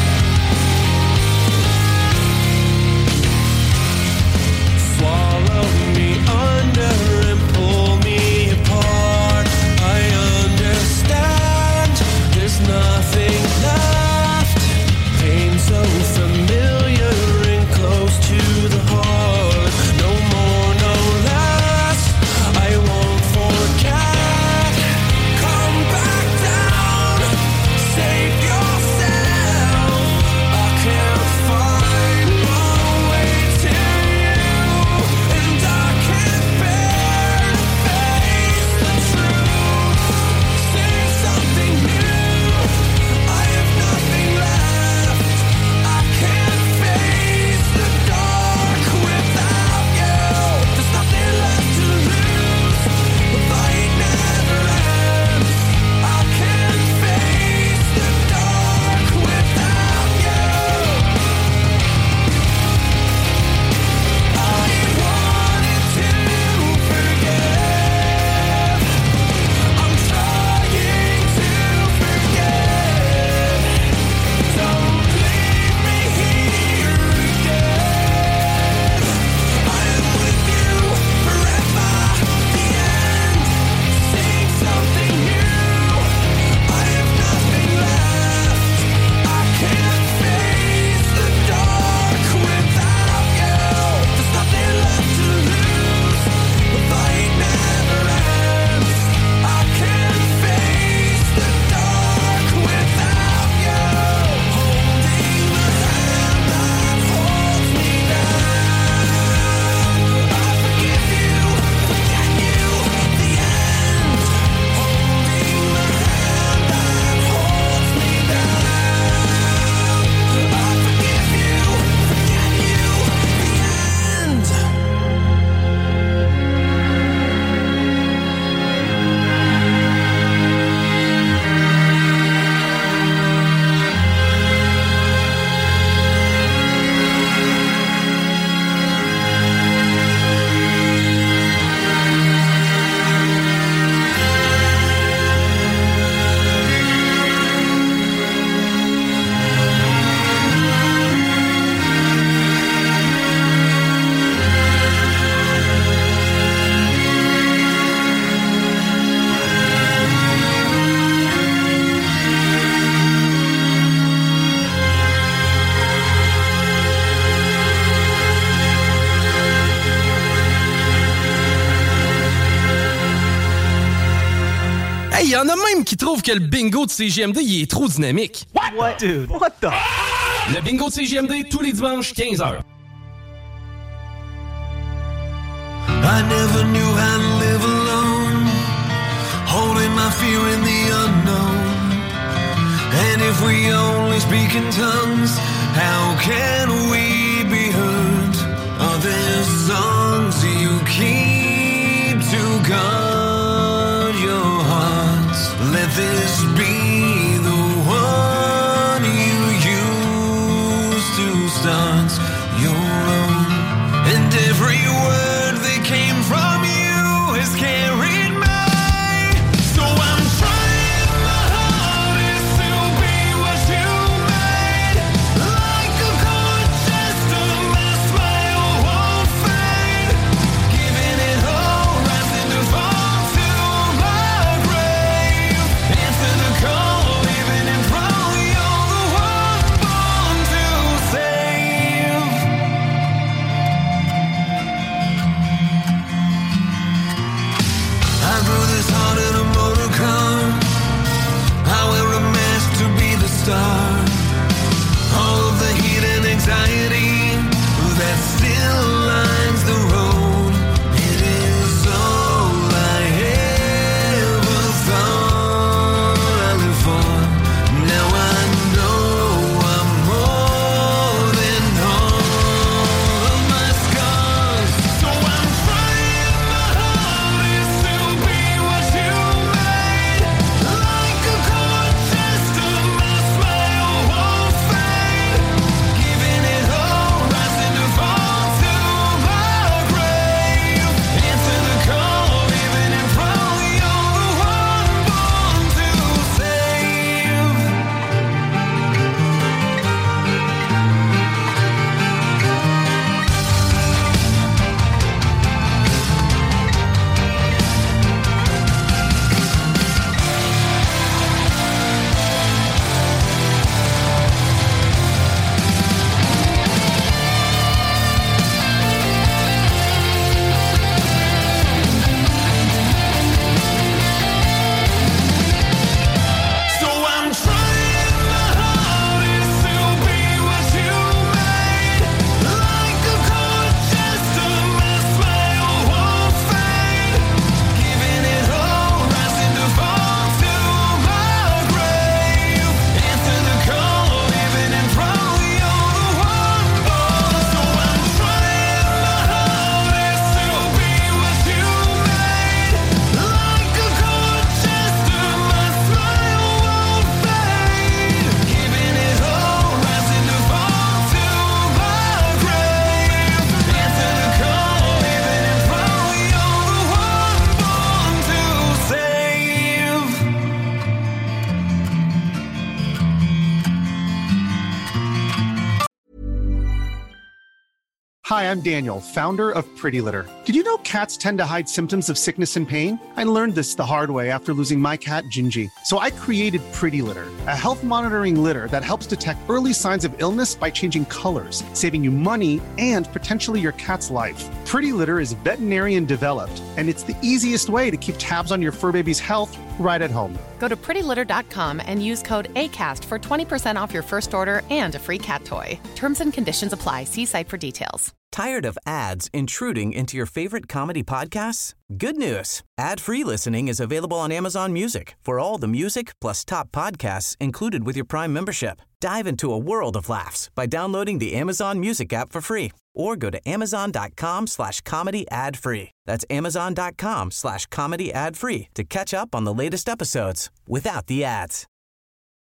Swallow me under and pull me apart. I understand there's nothing left. Pain so familiar and close to the heart. No more, no less. I won't forget. Come back down. Save yourself. I can't find my way to you. And I can't bear to face the truth. Say something new. I have nothing left. I can't face the dark without you. There's nothing left to lose. The fight never ends. I can't face the dark without you. I wanted to forget. I'm trying to forget. Don't leave me here again. I am with you forever. The end. Sing something new. I have nothing left. I can't face the dark without you. There's nothing left to lose. The fight never ends. I can't face the dark without you. Holding the hand that holds me down. I forgive you, forget you, the end. Holding the hand that holds me down. I forgive you, forget you, the end. Hey, y en a même qui trouvent que le bingo de C G M D, il est trop dynamique. What, dude? What the? Le bingo de C G M D, tous les dimanches, quinze heures. I never knew how to live alone, holding my fear in the unknown. And if we only speak in tongues, how can we be heard? Are there songs you keep to guard your hearts? Let this be the one you use to start your own. And every word that came from you has carried me. So I'm trying my hardest to be what you made. Like a cold gesture, my smile won't fade. Giving it all, rising to fall to my grave. Answer the call, even in front, you're the one born to save. I grew this heart in a motor car. I wear a mask to be the star. All of the heat and anxiety that still lines the road. It is all I ever thought I lived for. Now I know I'm more than all of my scars. So I'm trying my hardest to be what you made. Like a cold gesture, my smile won't fade. Giving it all, rising to fall to my grave. Answer the call, even in front, you're the one born to save. So I'm trying my hardest to be what you made. Like a cold gesture, my smile won't fade. Giving it all, rising to fall to my grave. Answer the call, even in front, you're the one born. So I'm trying my hardest to be what you made. Like a cold gesture, my smile won't fade. Giving it all, rising to fall to my grave. Answer the call, even in front, you're the one born to save. Hi, I'm Daniel, founder of Pretty Litter. Did you know cats tend to hide symptoms of sickness and pain? I learned this the hard way after losing my cat, Gingy. So I created Pretty Litter, a health monitoring litter that helps detect early signs of illness by changing colors, saving you money and potentially your cat's life. Pretty Litter is veterinarian developed, and it's the easiest way to keep tabs on your fur baby's health right at home. Go to pretty litter dot com and use code ACAST for twenty percent off your first order and a free cat toy. Terms and conditions apply. See site for details. Tired of ads intruding into your favorite comedy podcasts? Good news. Ad-free listening is available on Amazon Music for all the music plus top podcasts included with your Prime membership. Dive into a world of laughs by downloading the Amazon Music app for free or go to amazon.com slash comedy ad free. That's amazon.com slash comedy ad free to catch up on the latest episodes without the ads.